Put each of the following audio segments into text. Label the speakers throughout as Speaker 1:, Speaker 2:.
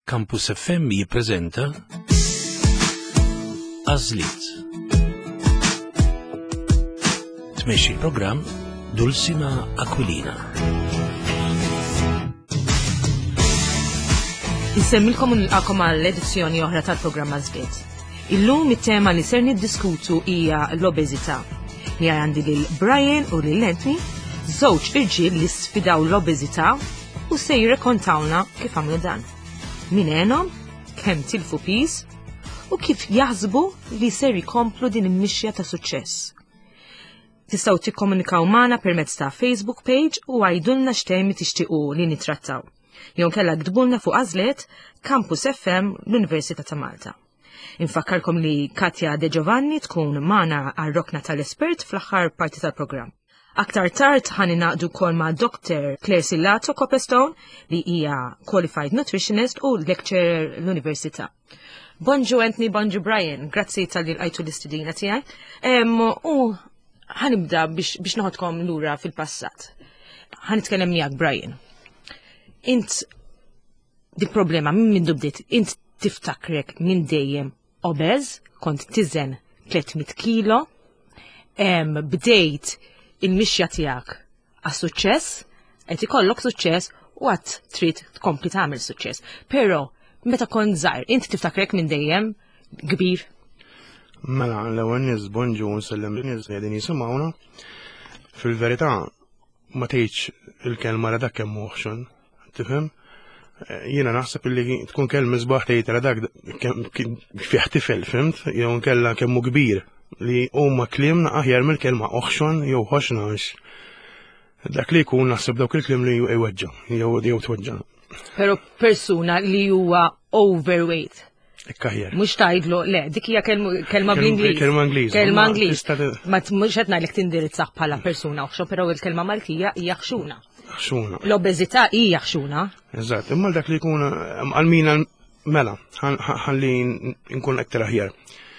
Speaker 1: Campus FM jippreżenta Għażliet. Tmexxi l-programm Dulcima Aquilina.
Speaker 2: Insemmilkom u nilqakom għall-edizzjoni oħra tal-programm Għażliet. Illum it-tema li ser niddiskutu hija l-obeżità. Hija għandi lil Brian u lil Anthony, żewġ irġiel li sfidaw l-obeżità u se jirrekontawna kif għamlu dan. Min għenhom, kemm tilfu piż u kif jaħsbu li ser jkomplu din il-mixja ta' suċċess. Tistgħu tikkomunikaw magħna permezz ta' Facebook page u għajdulna x'temi tixtiequ li nittrattaw. Jew kellha ktbulna fuq Għażliet Campus FM l-Università ta' Malta. Infakkarkom li Katja De Giovanni tkun magħna għar-rokna tal-espert fl-aħħar parti tal-programm. Aktar tard ħani naqdu kol ma' Dr. Claire Sillato Copestone li hija Qualified Nutritionist u Lecturer l-Università. Bonġu Anthony, bonġu Brian, grazzi tal-li l-għajtu l-istudina tijaj. U ħanibda biex noħodkom lura fil-passat. Ħanitkellem miegħek Brian. Int dik problema minn dubdiet, int tiftakrek minn dejjem obeż, kont tiżen 300 kilo, bdejt il-mixja tiegħek għas-suċċess, qed ikollok suċċess u għad trid tkompli tagħmel suċċess. Però meta kont żgħir, inti tiftakrek minn dejjem kbir?
Speaker 3: Mela, l-ewwel nies bonġu nsellem lin-nies li qegħdin jisimgħuna. Fil-verità ma tgħidx il-kelma radak kemm moħxon, tifhem? Jiena naħseb illi tkun kelma sbaħ tgħid radak fih tifel, fimt? Jew nkella kemmu kbir li huma kliem aħjar mill-kelma oħxon jew ħoxnax. Dak li jkun naħseb dawk il-kliem li jweġġa' jew tweġġa'.
Speaker 2: Però persuna li huwa overweight.
Speaker 3: Ekkajjer.
Speaker 2: Mhux tgħidlu, le, dik hija kelma bl-Ingliż.
Speaker 3: Kelma Ingliż.
Speaker 2: Kelma Ingliż. Ma mhux qed ngħidlek tindirizzah bħala persuna oħxon, però il-kelma Maltija hija ħxuna.
Speaker 3: Ħxuna.
Speaker 2: L-obeżità hija ħxuna.
Speaker 3: Eżatt, imma dak li jkun għalmina mela, ħalli nkun aktar aħjar.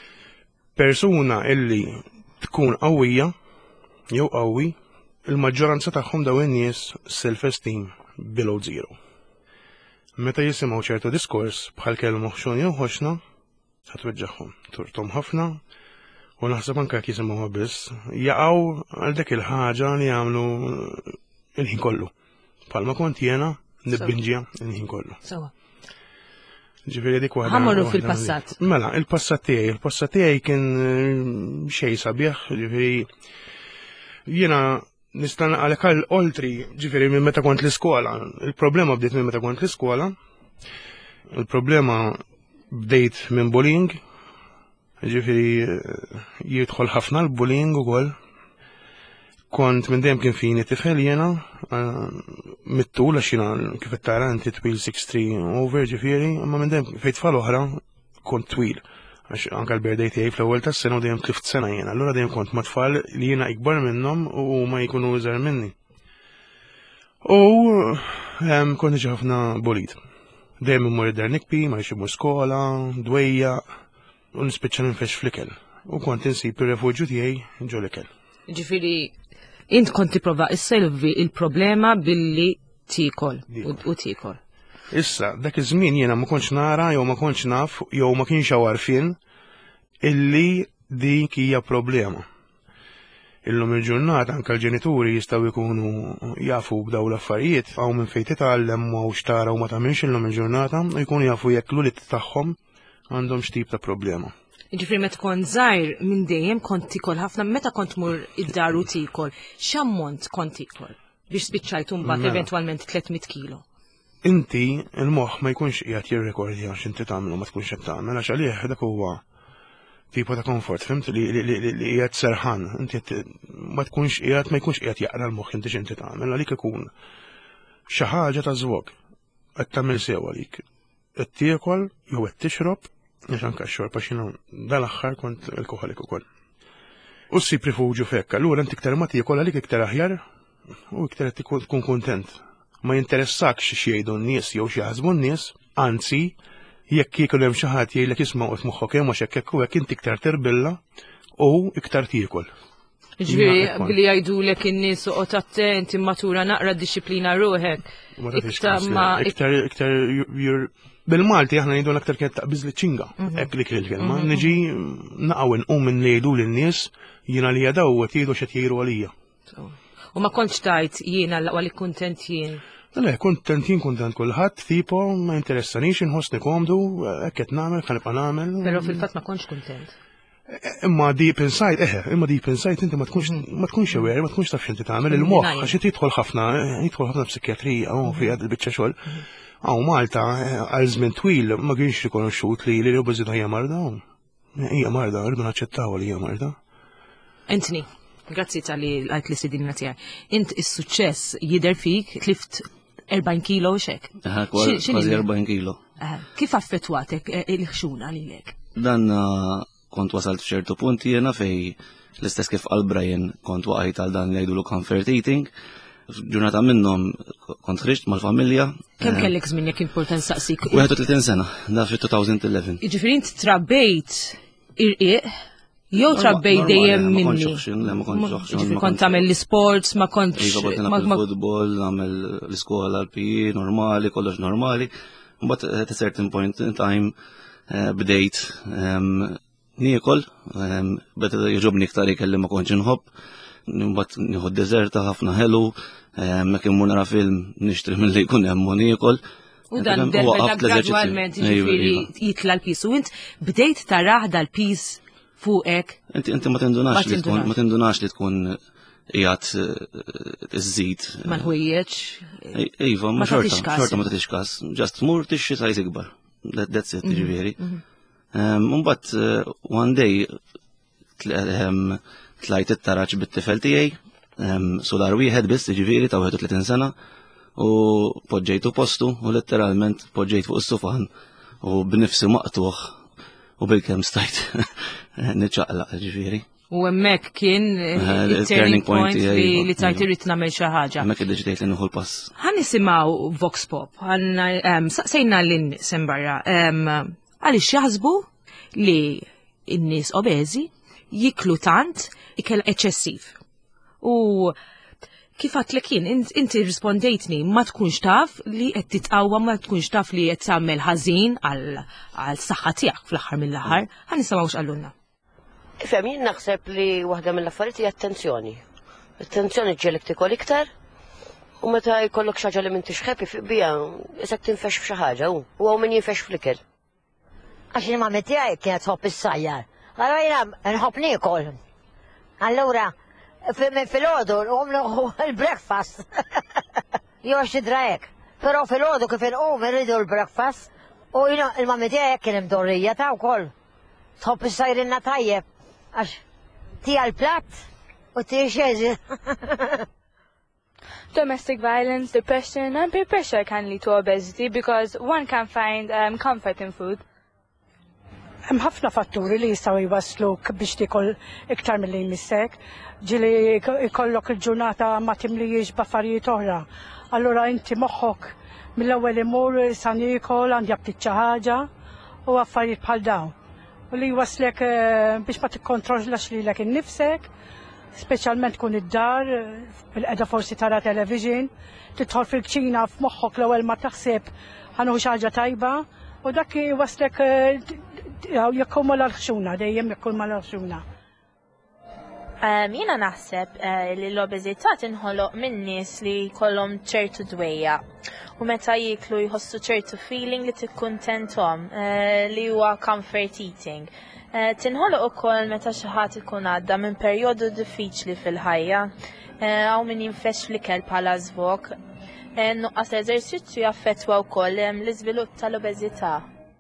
Speaker 3: Persuna illi tkun qawwija jew qawwi, il-maġġoranza tagħhom daw in-nies self-esteem below zero. Meta jisimgħu ċertu diskors bħal kelma ħxun jew ħoxna, ħatweġġaħhom, turtom ħafna u naħseb anke jekk jisimgħuha biss, jaqgħu għal dak il-ħaġa li jagħmlu il-ħin kollu. Bħalma kont jiena nibbinġija il-ħin kollu. Ġifieri dik waħda.
Speaker 2: Ħammorru fil-passat.
Speaker 3: Mela, il-passat tiegħi kien xejn sabiħ, ġifieri jiena nista' għalhekk oltri ġifieri minn meta kont l-iskola. Il-problema bdiet minn meta kont l-iskola. Il-problema bdejt minn bullying. Ġifieri jidħol ħafna l-bullying ukoll. Kont minn dejjem kien fini tifel jiena mit-tul għax jiena kif tara inti twil 6'3" over ġifieri, imma minn dejjem fejn tfal oħra kont twil. Għax anke l-birthday tiegħi fl-ewwel tas-sena u dejjem tlift sena jiena, allura dejjem kont ma' tfal li jiena ikbar minnhom u huma jkunu iżgħar minni. U kont niġi ħafna bulit. Dejjem immur id-dar nikbi, ma jxibmu skola, dwejja u nispiċċa ninfex fl-ikel. U kont insib ir-refuġju tiegħi ġol ikel.
Speaker 2: Ġifieri int kont tipprova isselvi il-problema billi tikol u tikol.
Speaker 3: Issa, dak iż-żmien jiena ma kontx nara jew ma kontx naf jew ma kienx għarfien illi dik hija problema. Illum il-ġurnata anke l-ġenituri jistgħu jkunu jafu b'daw l-affarijiet hawn minn fejn titgħallem u x'tara u ma tagħmilx illum il-ġurnata u jkunu jafu jekk l-ulied tagħhom għandhom x'tip ta' problema.
Speaker 2: Ġifieri meta kont żgħir minn dejjem kont tikol ħafna, meta kont mur id-dar u tikol, x'ammont kont tikol biex spiċċajt imbagħad eventwalment 300 kilo?
Speaker 3: Inti il-moħħ ma jkunx qiegħed jirrekordja x'inti tagħmel u ma tkunx qed tagħmel għax għalih dak huwa tipo ta' komfort, fimt li qiegħed serħan, inti ma jkunx qiegħed jaqra l-moħħ inti x'inti tagħmel għalik ikun xi ħaġa ta' żwog qed tagħmel sew għalik. Qed tiekol jew qed tixrob għax anke x-xorb għax jiena dal-aħħar kont alkoholik ukoll. U ssib rifuġju fekk, allura inti iktar ma tiekol għalik iktar aħjar u iktar qed tkun kuntent. Ma jinteressakx x'jgħidu n-nies jew xi jaħsbu n-nies, anzi jekk jiekol hemm xi ħadd jgħidlek isma' qed moħħok hemm għax hekk u hekk inti iktar tirbilla u iktar tiekol.
Speaker 2: Ġviri, billi jgħidulek in-nies uqgħod attent, immatura naqra d-disciplina ruħek.
Speaker 3: Iktar bil-Malti aħna ngħidu aktar kienet taqbiż li ċinga. Hekk dik il-kelma. Niġi naqgħu nqum minn li jgħidu lin-nies jiena li jadaw qed jgħidu x'qed jgħidu għalija.
Speaker 2: U ma kontx tajt jiena għalik kuntent jien.
Speaker 3: Le, kuntent kulħadd, tipo ma interessanix inħossni komdu, hekk qed nagħmel, ħanibqa' nagħmel.
Speaker 2: Però fil-fatt ma kontx kuntent.
Speaker 3: Imma deep inside inti ma tkunx aware, ma tkunx taf x'inti tagħmel il-moħħ għax jidħol ħafna psikjatrija u fi għad il-biċċa xogħol. Malta għal żmien twil ma kienx rikonoxxut li l-obeżità hija marda. Hija marda, rridu naċċettaw li hija marda.
Speaker 2: Anthony, grazzi tal-li għajt li sidinna tiegħek. Int is-suċċess jidher fik tlift 40 kilo xek.
Speaker 4: Kważi 40 kilo.
Speaker 2: Kif affettwatek il-ħxuna lilek?
Speaker 4: Dan kont wasalt f'ċertu punti jena fej l-istess kif għal Brian kont waqajt għal dan li jgħidulu comfort eating. Ġurnata minnhom kont ħriġt mal-familja.
Speaker 2: Kemm kellek żmien jekk important saqsik?
Speaker 4: 31 sena, da fi-2011.
Speaker 2: Jiġifieri int trabbejt irqiq jew trabbejt dejjem minni. Kont tagħmel l-isports, ma kontx.
Speaker 4: Futbol, nagħmel l-iskola l-PE normali, kollox normali. Mbagħad at a certain point in time bdejt niekol, beta jġobni iktar ikelli ma konċ nħobb, mbagħad nieħu d-deżerta ħafna ħelu, mekk immur nara film nixtri milli jkun hemm niekol.
Speaker 2: U dan debba gradwalment jiġifieri jitla l-pis. U int bdejt taraħ dal-pis fuqek.
Speaker 4: Inti ma tindunax li tkun qiegħed iżżid.
Speaker 2: Ma nħwejjeġ.
Speaker 4: Iva, ma xorta ma tagħtix każ. Ġast tmur tixxi sajt ikbar. That's it, jiġifieri. Mbagħad one day tlajt it-taraġ bit-tifel tiegħi, solar wieħed biss jiġifieri ta' 31 sena u poġġejtu postu u letteralment poġġejt fuq is-sufan u b'nifsi maqtuħ u bil-kemm stajt niċċaqlaq jiġifieri.
Speaker 2: U hemmhekk kien il-turning point li tajt irrid nagħmel xi ħaġa.
Speaker 4: Hemmhekk iddeċidejt li nieħu l-pass.
Speaker 2: Ħan nisimgħu Vox Pop, saqsejna lin-nies hemm barra. Għaliex jaħsbu li n-nies obeżi jiklu tant ikel eċċessiv. U kif għatlek jien, inti rispondejtni ma tkunx taf li qed titqawwa, ma tkunx taf li qed tagħmel ħażin għal saħħa tiegħek fl-aħħar mill-aħħar. Ħa nisimgħu x'qallulna.
Speaker 5: Ifhem jien naħseb li waħda mill-affarijiet hija attenzjoni. Attenzjoni ġielek tikol iktar u meta jkollok xi ħaġa li m'intix ħepi biha isek tinfex f'xi ħaġa u hawn min jinfex fl-ikel.
Speaker 6: Għax il-mamma tiegħi kienet tħobb is-sajjar. Allura jiena nħobb niekol. Allura fil-ħodu nqum il-breakfast. Jew għax tidra hekk. Però fil-ħodu kif inqum irridu l-breakfast u jiena il-mamma tiegħi kien imdorrija ta' wkoll. Tħobb is-sajrinna tajjeb għax tija l-platt u tija xeżi.
Speaker 7: Domestic violence, depression, and peer pressure can lead to obesity because one can find comfort in food.
Speaker 8: Hemm ħafna fatturi li jistgħu jwasluk biex tikol iktar milli jmissek, ġili jkollok il-ġurnata ma timlijiex b'affarijiet oħra. Allura inti moħħok mill-ewwel imur sa niekol għandi ftit xi ħaġa u affarijiet bħal dawn. U li jwaslek biex ma tikkontrollax lilek innifsek, speċjalment tkun id-dar, bil-qeda forsi tara television, tidħol fil-kċina f'moħħok l-ewwel ma taħseb ħanuħu xi ħaġa tajba, u dak jwaslek jekk ma l-ħxuna, dejjem jekk ma l-ħxuna.
Speaker 7: Jiena naħseb li l-obeżità tinħoloq minn nies li jkollhom ċertu dwejja u meta jiklu jħossu ċertu feeling li tikkuntenthom li huwa comfort eating. Tinħoloq ukoll meta xi ħadd ikun għadda minn perjodu diffiċli fil-ħajja hawn min jinfex fl-ikel bħala żvok. Nuqqas eżerċizzju jaffettwa wkoll l-iżvilupp tal-obeżità.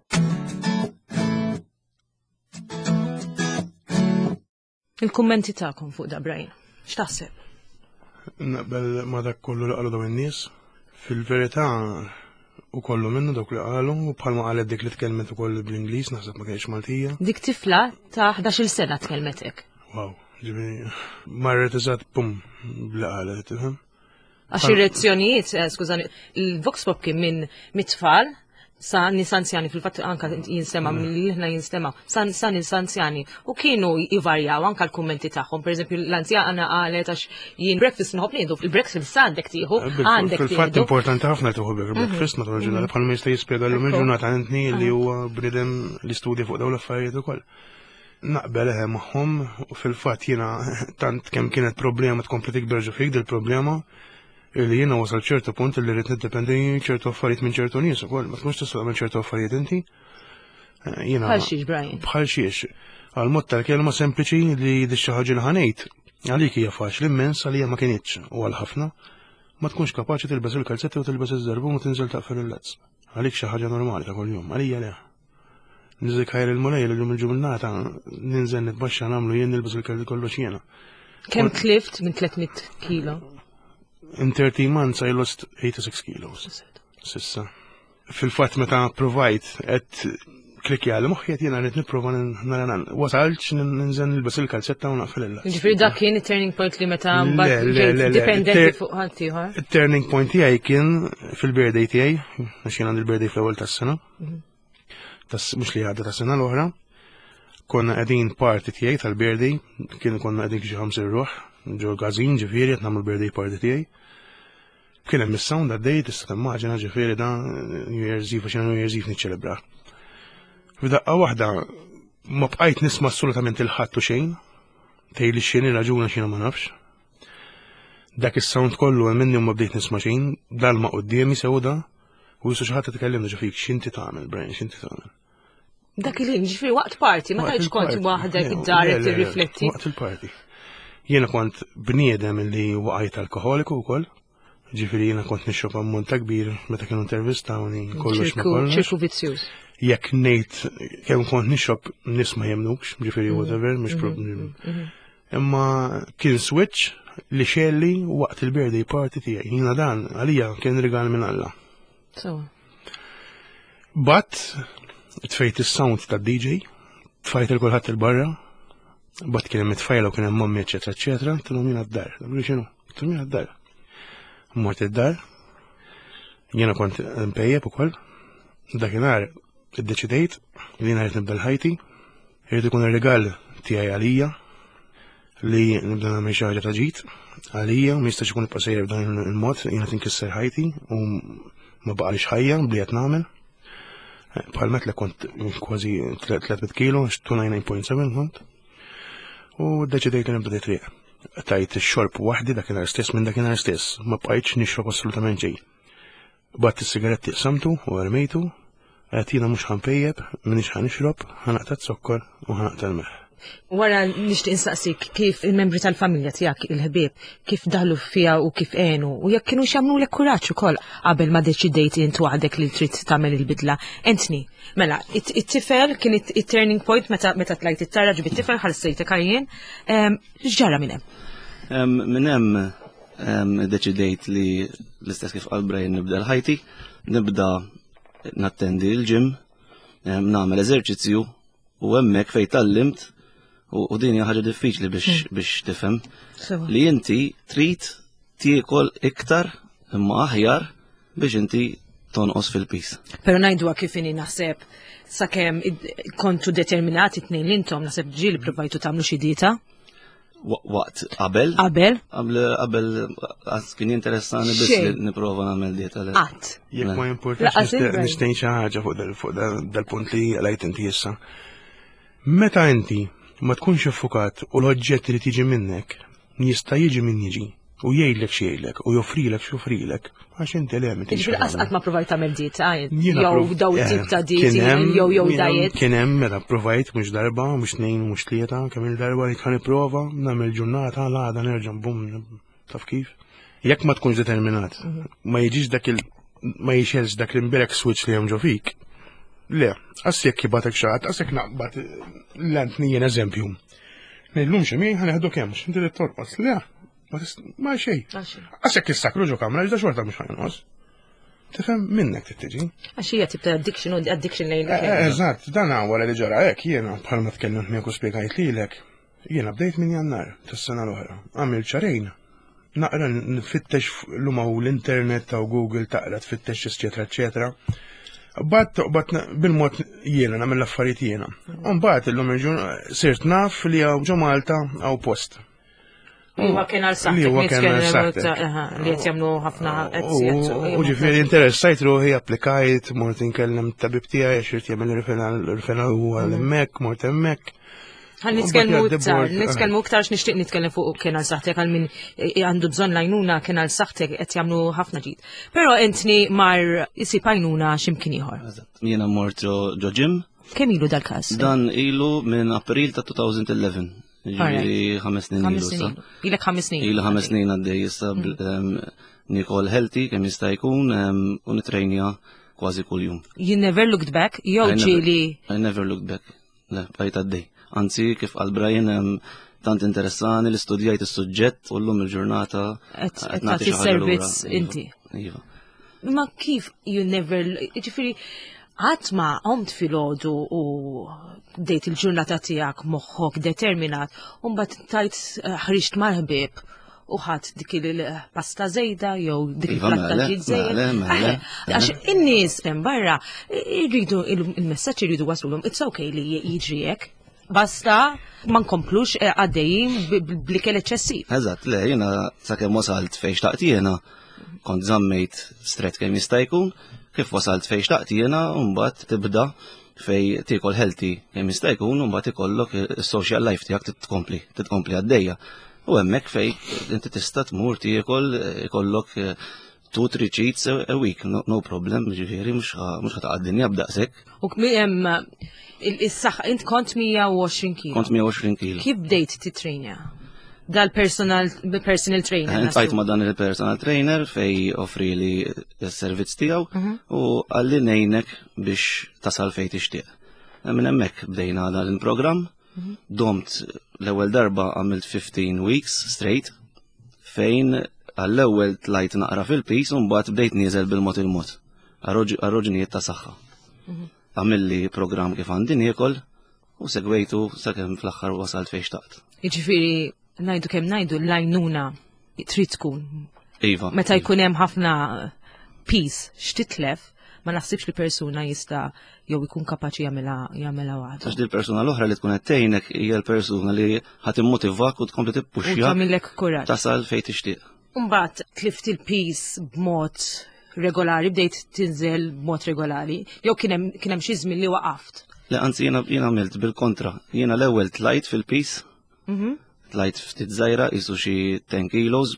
Speaker 2: Il-kummenti tagħkom fuq da Brian, x'taħseb?
Speaker 3: Naqbel ma dak kollu li qalu dawn in-nies, fil-verità u kollu minnu dawk li qalu u bħalma qalet dik li tkellmet ukoll bl-Ingliż naħseb ma kienx Maltija.
Speaker 2: Dik tifla ta' 11-il sena tkellmet hekk.
Speaker 3: Wow, ġifieri marret eżatt pum bli qalet, tifhem?
Speaker 2: Għax ir-reazzjonijiet, skużani, il-Vox Pop kien minn mit-tfal sa nisanzjani fil-fatt anka jinstema mill-li ħna jinstema sa nisanzjani u kienu jivarjaw anka l-kummenti tagħhom. Pereżempju l-anzjana qalet għax jien breakfast nħobb nieħdu fil-breakfast sa għandek tieħu għandek
Speaker 3: Fil-fatt importanti ħafna tieħu breakfast matul il-ġurnata bħalma jista' jispjega llum il-ġurnata għandni li huwa bniedem li studja fuq dawn l-affarijiet ukoll. Naqbel magħhom u fil-fatt jiena tant kemm kienet problema tkompli tikber ġo fik dil-problema li jiena wasal ċertu punt li rrid niddependi ċertu affarijiet minn ċertu nies ukoll, ma tkunx tista' tagħmel ċertu affarijiet inti.
Speaker 2: Bħal xiex, Brian.
Speaker 3: Bħal xiex. Għal-mod tal-kelma sempliċi li di xi ħaġa li ħanejt. Għalik hija faċli immens għalija ma kienitx u għal ħafna ma tkunx kapaċi tilbes il-kalzetti u tilbes iż-żarbun u tinżel taqfel il-lezz. Għalik xi ħaġa normali ta' kuljum, għalija le. Niżik ħajr il-mulej l-lum il-ġurnata ninżel nitbaxxa nagħmlu jien nilbes il-kalzetti kollox jiena.
Speaker 2: Kemm tlift minn 300 kilo?
Speaker 3: In 13 months I lost 86 kilos. Sissa. Fil-fatt meta provajt qed klikja għal moħħi qed jiena rrid nipprova naranan. Wasalx ninżel nilbes il-kalzetta u naqfel il-lezz.
Speaker 2: Ġifieri dak kien it-turning point li meta mbagħad dipendenti fuq ħadd ieħor.
Speaker 3: Il-turning point tiegħi kien fil-birthday tiegħi, għax jien għandi il-birthday fl-ewwel tas-sena. Mhux li għadda tas-sena l-oħra. Konna qegħdin party tiegħi tal-birthday, konna qegħdin xi 5 ruħ, ġo gazin ġifieri qed nagħmlu birthday party tiegħi. Kien hemm is-sound għaddej tista' timmaġina ġifieri dan New Year's Eve għax New Year's Eve niċċelebra. F'daqqa waħda ma bqajt nisma' assolutament il-ħadd u xejn, tgħidli x'inhi raġuna x'jiena ma nafx. Dak is-sound kollu hemm minni u ma bdejt nisma' xejn, dalma qudiemi sewda u jisu xi ħadd tkellimna ġo fik x'inti tagħmel, Brian, x'inti tagħmel.
Speaker 2: Dak il-ħin ġifieri waqt party ma tgħidx kont waħdek id-dar qed tirrifletti.
Speaker 3: Waqt il-party. Jiena kont bniedem li waqajt alkoholiku wkoll. Ġifieri jiena kont nixrob ammont ta' kbir meta kienu intervistawni kollox ma kollox.
Speaker 2: ċirku vizzjuż.
Speaker 3: Jekk ngħid kemm kont nixrob nies ma jemnux, ġifieri whatever, mhux problem. Imma kien switch li xelli waqt il-birthday party tiegħi. Jiena dan għalija kien rigal minn Alla. But tfejt is-sound tad-DJ, tfajt il-kulħadd il-barra, but kien hemm it-tfajla u kien hemm mommi eċetera eċetera, tilhom jiena d-dar. Taqulu x'inhu? Tilhom jiena d-dar. Mort id-dar, jiena kont impejjeb ukoll, dakinhar iddeċidejt li jiena rrid nibda l-ħajti, irid ikun ir-rigal tiegħi għalija li nibda nagħmel xi ħaġa ta' ġid għalija u ma jistax ikun ibqa' sejjer b'dan il-mod jiena tinkisser ħajti u ma baqalix ħajja bli qed nagħmel. Bħal metlek kont kważi 300 kilo, 29.7 kont. U ddeċidejt li nibda triq. Tajt ix-xorb waħdi dakinhar stess minn dakinhar stess, ma bqajtx nixrob assolutament xejn. Batt is-sigaretti qsamtu u rmejtu, qed jiena mhux ħanpejjeb, m'iniex ħanixrob, ħanaqta' t-sokkor u ħanaqta' l-melħ.
Speaker 2: Wara nixtieq insaqsik kif il-membri tal-familja tiegħek il-ħbieb kif daħlu fiha u kif għenu u jekk kienu x'jagħmlulek kuraġġ ukoll qabel ma deċidejt int waħdek li trid tagħmel il-bidla. Entni, mela, it-tifel kien it-turning point meta tlajt it-tarraġ bit-tifel ħalsejtek għajjien, x'ġara minn hemm?
Speaker 4: Minn hemm deċidejt li l-istess kif qal Brian nibda l-ħajti, nibda nattendi l-ġim, nagħmel eżerċizzju u hemmhekk fejn tallimt u din hija ħaġa diffiċli biex tifhem li inti trid tiekol iktar imma aħjar biex inti tonqos fil-pis.
Speaker 2: Però ngħiduha kif inhi naħseb sakemm kontu determinati tnejn intom naħseb ġieli provajtu tagħmlu xi dieta.
Speaker 3: Waqt qabel? Qabel kien interessani biss li nipprova nagħmel dieta.
Speaker 2: Qatt.
Speaker 3: Jekk ma importax nistgħin xi ħaġa fuq dal-punt li għalajt inti issa. Meta inti ma tkunx iffukat u l-oġġett li tiġi minnek jista' jiġi min jiġi u jgħidlek x'jgħidlek u joffrilek x'joffrilek għax inti le ma
Speaker 2: tiġi. Qatt ma provajt tagħmel dieta jew daw tip ta' dieti jew diet.
Speaker 3: Kien hemm meta provajt mhux darba, mhux tnejn, mhux tlieta, kemm il-darba li kan nipprova nagħmel ġurnata l-għada nerġa' bum taf kif. Jekk ma tkunx determinat, ma jiġix ma jixelx dak l-imbirek switch li hemm ġo fik. Le, għassek jibatek xaħat, għassek naqbat l-ant nijen eżempju. Nillum xemmi, ħaneħdu kemx, inti li torqos, le, ma xej. Għassek jissakru ġo kamra, ġda xorta mux ħajnqos. Tifem minnek t-tiġi.
Speaker 2: Għaxija tip ta' addiction u addiction lejn.
Speaker 3: Eżatt, dan għawara li ġara ek, jena bħalma t-kellim miegħu spiegajt li l-ek. Jena bdejt minn jannar, tas-sena l-oħra. Għamil ċarejn. Naqra nfittex l-umaw l-internet ta' Google taqra tfittex eccetera eccetera. Bat bil-mod jiena nagħmel l-affarijiet jiena. Mbagħad illum sirt naf li hawn ġo Malta hawn post.
Speaker 2: Huwa kien għal saħtek.
Speaker 3: Li huwa kien għal saħtek.
Speaker 2: Li qed jagħmlu ħafna
Speaker 3: U ġifieri interessajt ruħi applikajt, mort inkellem tabib tiegħi għax irid jagħmel riferal huwa hemmhekk, mort hemmhekk.
Speaker 2: Għal nitkellmu iktar x'nixtieq nitkellem fuq kien għal saħtek għal min għandu bżonn lajnuna kien għal saħtek qed jagħmlu ħafna ġid. Però intni mar isib għajnuna x'imkien ieħor.
Speaker 4: Jiena mort ġo ġim.
Speaker 2: Kemm ilu dal-każ?
Speaker 4: Dan ilu minn April ta' 2011. Ġifieri 5 snin ilu.
Speaker 2: Ilek 5 snin.
Speaker 4: Ilu 5 snin għaddej issa nikol healthy kemm jista' jkun u nitrejnja kważi kuljum.
Speaker 2: You never looked back? Jew ġieli.
Speaker 4: I never looked back. Le, bajt għaddej. Anzi, kif għal Brian tant interessani li studjajt is-suġġett u llum il-ġurnata
Speaker 2: qed nagħti servizz inti.
Speaker 4: Iva.
Speaker 2: Ma kif you never ġifieri qatt ma qomt filgħodu u bdejt il-ġurnata tiegħek moħħok determinat u mbagħad tajt ħriġt mal-ħbieb u ħadd dik il-pasta żejda jew dik il-platta ġid żejda. Għax in-nies hemm barra jridu il-messaġġ iridu waslulhom it's okay li jiġri hekk. Basta ma nkomplux għaddejjin bl-ikel eċċessiv.
Speaker 4: Eżatt, le, jiena sakemm wasalt fejn xtaqt jiena kont żammejt stret kemm jista' jkun, kif wasalt fejn xtaqt jiena u mbagħad tibda fejn tiekol healthy kemm jista' jkun u mbagħad ikollok is-social life tiegħek titkompli għaddejja. U hemmhekk fejn inti tista' tmur tiekol ikollok 2-3 cheats a week, no problem, ġifieri mhux ħataqgħad-dinja b'daqshekk.
Speaker 2: U is-saħħa int kont 120 kilo.
Speaker 4: Kont 120 kilo.
Speaker 2: Kif bdejt titrejna? Dal-personal trainer.
Speaker 4: Għajt ma dan il-personal trainer fej offri li s-servizz tiegħu u għalli nejnek biex tasal fej tixtieq. Minn hemmhekk bdejna dan il-programm, domt l-ewwel darba għamilt 15 weeks straight fejn għall-ewwel tlajt naqra fil-pis u mbagħad bdejt nieżel bil-mod il-mod. Għar-raġunijiet ta' saħħa. Għamilli program kif għandi niekol u segwejtu sakemm fl-aħħar wasalt fejn xtaqt.
Speaker 2: Jiġifieri ngħidu kemm ngħidu l-għajnuna trid tkun.
Speaker 4: Iva.
Speaker 2: Meta jkun hemm ħafna peace x'titlef, ma naħsibx li persuna jista' jew ikun kapaċi jagħmilha waħda.
Speaker 4: Għax l-persuna l-oħra li tkun qed tgħinek hija l-persuna li ħadd immotivak u tkompli tippuxja.
Speaker 2: Tagħmilek kuraġġ.
Speaker 4: Tasal fejn tixtieq.
Speaker 2: Mbagħad tlift il-peace b'mod regolari, bdejt tinżel b'mod regolari, jew kien hemm xi żmien li waqaft.
Speaker 4: Le anzi jiena għamilt bil-kontra. Jiena l-ewwel tlajt fil-peace. Tlajt ftit żgħira qisu xi 10 kilos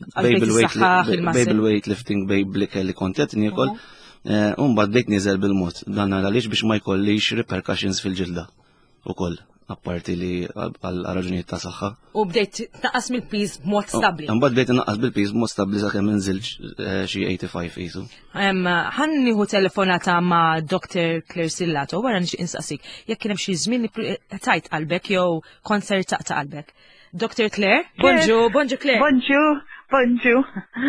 Speaker 4: baby weight lifting baby li kont qed niekol. U mbagħad bdejt nieżel bil-mod. Dan għaliex biex ma jkollix repercussions fil-ġilda ukoll. Apparti li għal raġunijiet ta' saħħa.
Speaker 2: U bdejt tnaqqas mill-piż b'mod stabbli.
Speaker 4: Mbagħad bdejt innaqqas bil-piż b'mod stabbli sakemm inżilx xi 85 qisu.
Speaker 2: Ħan nieħu telefonata ma' Dr. Claire Sillato wara nixtieq insaqsik jekk kien hemm xi żmien li tajt qalbek jew konsert taqta' qalbek. Dr. Claire? Bonjour Claire.
Speaker 9: Bonjour.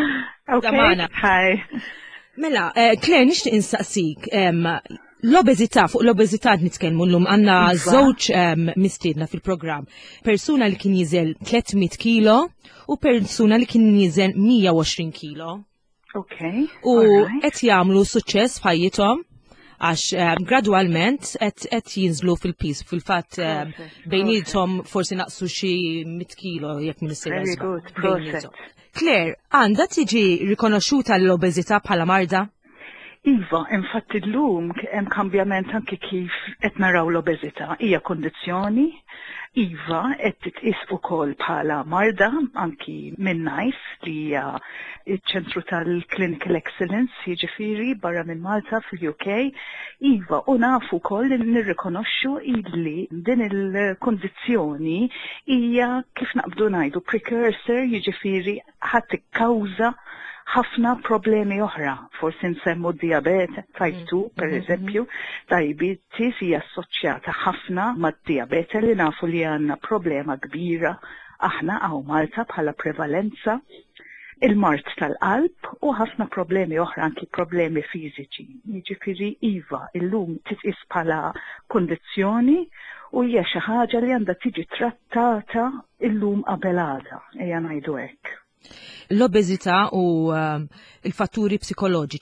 Speaker 9: Okay. Hi.
Speaker 2: Mela, Claire nixtieq insaqsik l-obeżità, fuq l-obeżità nitkellmu llum għandna żewġ mistiedna fil-programm. Persuna li kien jiżel 300 kilo u persuna li kien jiżel 120 kilo.
Speaker 9: Okay.
Speaker 2: U qed jagħmlu suċċess f'ħajjithom għax gradwalment qed jinżlu fil-pis. Fil-fatt bejnietom forsi naqsu xi 100 kilo jekk min issir.
Speaker 9: Very good.
Speaker 2: Claire, għandha tiġi rikonoxxuta l-obeżità bħala marda?
Speaker 9: Iva, infatti l-lum hemm kambjament anki kif qed naraw l-obeżità hija kondizzjoni. Iva qed titqis ukoll bħala marda anki minn NICE li hija ċ-ċentru tal-Clinical Excellence, jiġifieri barra minn Malta fil-UK. Iva, u nafu wkoll li nirrikonoxxu illi din il-kondizzjoni hija kif naqbdu ngħidu precursor, jiġifieri ħadd tikkawża ħafna problemi oħra, forsi nsemmu diabete type 2 per eżempju, diabetes hija assoċjata ħafna mad-diabete li nafu li għandna problema kbira aħna għaw Malta bħala prevalenza, il-mart tal-qalb u ħafna problemi oħra anki problemi fiżiċi. Jiġifieri iva illum titqis bħala kondizzjoni u hija xi ħaġa li għandha tiġi trattata illum qabel għada, ejja ngħidu hekk.
Speaker 2: L-obeżità u il-fatturi psikoloġiċi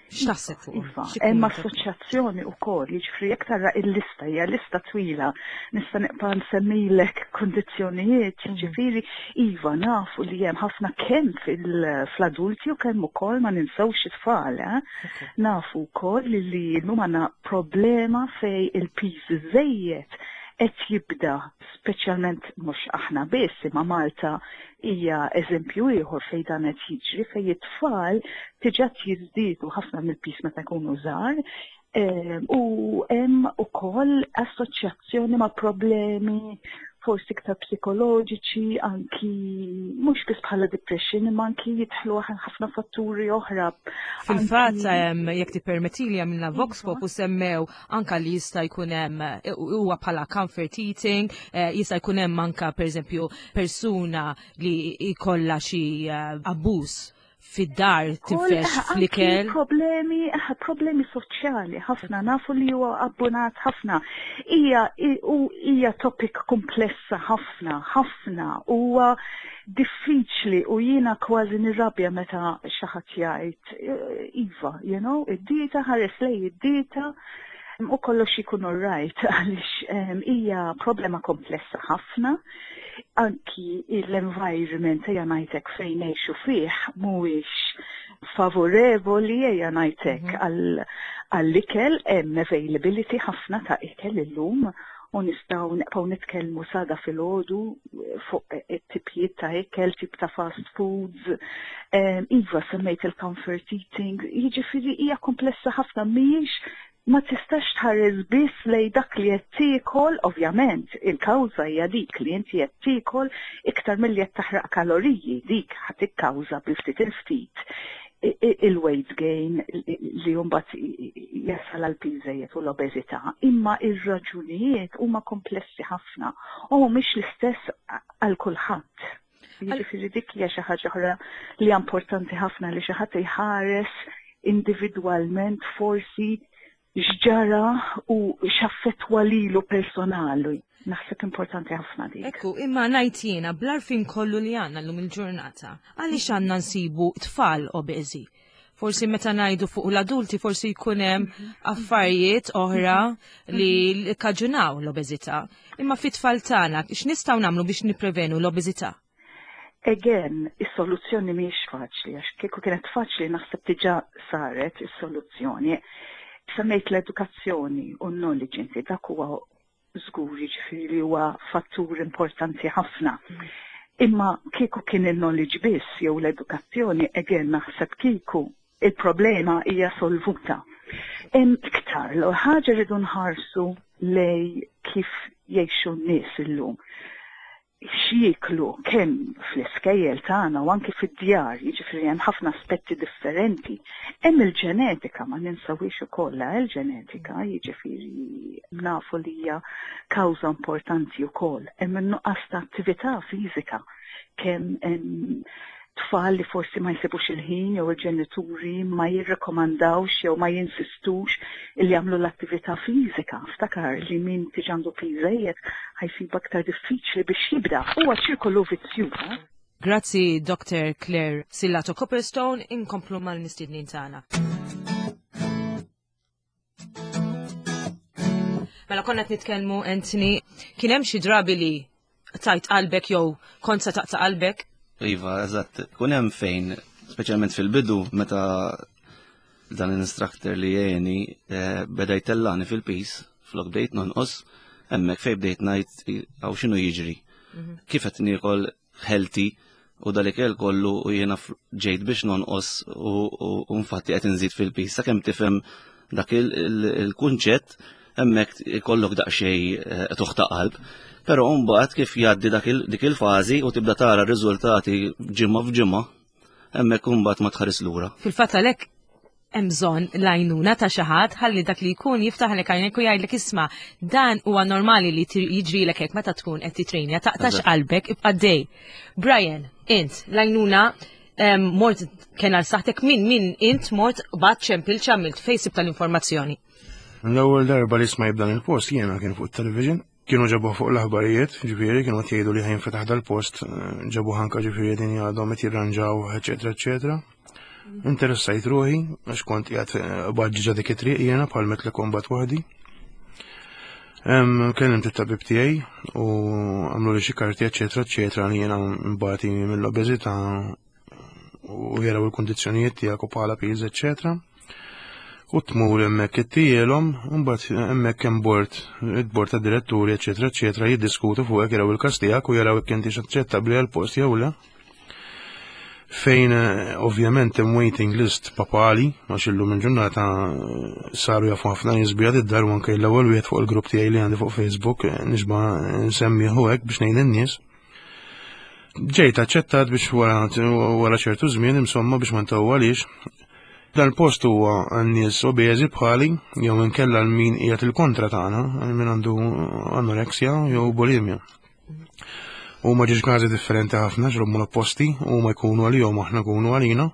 Speaker 2: X'taħseb fuq?
Speaker 9: Iva, hemm assoċjazzjoni wkoll, jiġifieri jekk tara l-lista hija lista twila, nista' nibqa' nsemmilek kundizzjonijiet, jiġifieri iva nafu li hemm ħafna kemm fl-adulti u kemm ukoll ma ninsewx it-tfal, nafu wkoll li llum għandna problema fej il-piż żejjed qed jibda, speċjalment mhux aħna biss, imma Malta hija eżempju ieħor fejn dan qed jiġri fejn it-tfal diġà jiżdiedu ħafna mill-piż meta jkunu żgħar u hemm ukoll assoċjazzjoni ma' problemi forsi iktar psikoloġiċi, anki mhux biss bħala depression, imma anki jidħlu ħafna fatturi oħra.
Speaker 2: Fil-fatt jekk tippermettili għamilna Vox Pop u semmew anka li jista' jkun hemm huwa bħala comfort eating, jista' jkun hemm anka pereżempju persuna li jkollha xi abbuż fid-dar tifresh fl-ikel.
Speaker 9: Problemi soċjali ħafna, nafu li huwa abbunat ħafna. Hija topic komplessa ħafna, huwa diffiċli u jiena kważi nirrabja meta xi ħadd jgħid iva, id-dieta ħares lej id-dieta u kollox ikun alright għaliex hija problema komplessa ħafna. Anki l-environment ejja ngħidlek fejn ngħixu fih mhuwiex favorevoli ejja ngħidlek għall-ikel hemm availability ħafna ta' ikel illum u nistgħu nibqgħu nitkellmu sada filgħodu fuq it-tipijiet ta' ikel, tip ta' fast foods. Iva semmejt il-comfort eating, jiġifieri hija komplessa ħafna mhijiex ma tistax tħares biss lej dak li qed tiekol, ovvjament, il-kawża hija dik li inti qed tiekol iktar milli qed taħraq kaloriji, dik ħadd ikkawża bil-ftit il-ftit il-weight gain li mbagħad jasal għal piżejjed u l-obeżità, imma ir-raġunijiet huma komplessi ħafna u mhumiex l-istess għal kulħadd. Jiġifieri dik hija xi ħaġa oħra li importanti ħafna li xi ħadd iħares individwalment forsi x'ġara u x'affettwa lilu personali. Naħseb importanti ħafna dik.
Speaker 2: Ekku, imma ngħid jiena bl-arfin kollu li għandna llum il-ġurnata, għaliex għandna nsibu tfal obeżi. Forsi meta ngħidu fuq l-adulti forsi jkun hemm affarijiet oħra li kkaġunaw l-obeżità. Imma fit-tfal tagħna x'nistgħu nagħmlu biex nipprevenu l-obeżità?
Speaker 9: Again, is-soluzzjoni mhijiex faċli, għax kieku kienet faċli naħseb diġà saret is-soluzzjoni. Semmejt l-edukazzjoni u n-knowledge inti dak huwa żgur jiġifieri huwa fattur importanti ħafna. Imma kieku kien il-knowledge biss jew l-edukazzjoni again naħseb kieku il-problema hija solvuta. Hemm iktar l ħaġa rridu nħarsu lej kif jgħixu n-nies illum. X'jieklu kemm fl-iskejjel tagħna u anke fid-djar, jiġifieri hemm ħafna aspetti differenti. Hemm il-ġenetika ma ninsawix ukoll il-ġenetika, jiġifieri nafu li hija kawża importanti wkoll. Hemm in-nuqqas ta' attività fiżika kemm hemm tfal li forsi ma jsibux il-ħin jew il-ġenituri ma jirrekomandawx jew ma jinsistux li jagħmlu l-attività fiżika. Ftakar li min tiġandu piżejjed ħajsib aktar diffiċli biex jibda. Huwa ċirkolu vizzjuż.
Speaker 2: Grazzi Dr. Claire Sillato Copperstone, inkomplu mal-mistednin tagħna. Mela konna qed nitkellmu Anthony, kien hemm xi drabi li tajt qalbek jew kont sa taqta' qalbek?
Speaker 4: Iva, eżatt, kun hemm fejn, speċjalment fil-bidu, meta dan l-instructor li jgħini beda jtellani fil-pis, flok bdejt nonqos, hemmhekk fejn bdejt ngħid għaw x'inhu jiġri. Kif qed niekol healthy u dal-ikel kollu u jiena ġejt biex nonqos u infatti qed inżid fil-pis. Sakemm tifhem dak il-kunċett hemmhekk ikollok daqsxejn tuħtaq qalb. Pero mbagħad kif jgħaddi dik il-fażi u tibda tara r-riżultati ġimgħa f'ġimgħa, hemmhekk mbagħad ma tħares lura.
Speaker 2: Fil-fatt għalhekk hemm bżonn l-għajnuna ta' xi ħadd ħalli dak li jkun jiftaħlek għajnek u jgħidlek isma' dan huwa normali li jiġrilek hekk meta tkun qed titrejnja taqtax qalbek ibqa' dej. Brian, int l-għajnuna mort kien għal saħtek min int mort bad ċempil x'għamilt fejn sib tal-informazzjoni.
Speaker 3: L-ewwel darba li smajt dan il-post jiena kien fuq it-television. Kienu ġabuħ fuq l-aħbarijiet, ġifieri, kienu qed jgħidu li ħajnfetaħ dal-post, ġabuħ anke ġifieri din għadhom qed jirranġaw, eċetera, eċetera. Interessajt ruħi, għax kont jgħat bħadġiġa dik it-triq jena bħalmet li kombat wahdi. Kellimt it-tabib tiegħi u għamlu li xi karti eċetera li jena mbagħad mill-obeżità u jaraw il-kondizzjonijiet tiegħek u bħala piż eċetera. U tmur hemmhekk ittielhom u mbagħad hemmhekk hemm bord ta' diretturi eċetera jiddiskutu fuq hekk jaraw il-każ tiegħek u jaraw hekk inti aċċettabbli għall-post jew le. Fejn ovvjament hemm waiting list papali għax illum il-ġurnata saru jafu ħafna nies id-dar u anke l-ewwel wieħed fuq il-grupp tiegħi li għandi fuq Facebook nixba nsemmieħu hekk biex ngħid in-nies. Ġejt aċċettat biex wara ċertu żmien insomma biex ma ntawwalix. Dan il-post huwa għan-nies obeżi bħali jew inkella l min qiegħed il-kontra tagħna min għandu anoreksja jew bulimja. U ma ġiġ każi differenti ħafna ġrobmu l-opposti u ma jkunu għalihom aħna kunu għalina.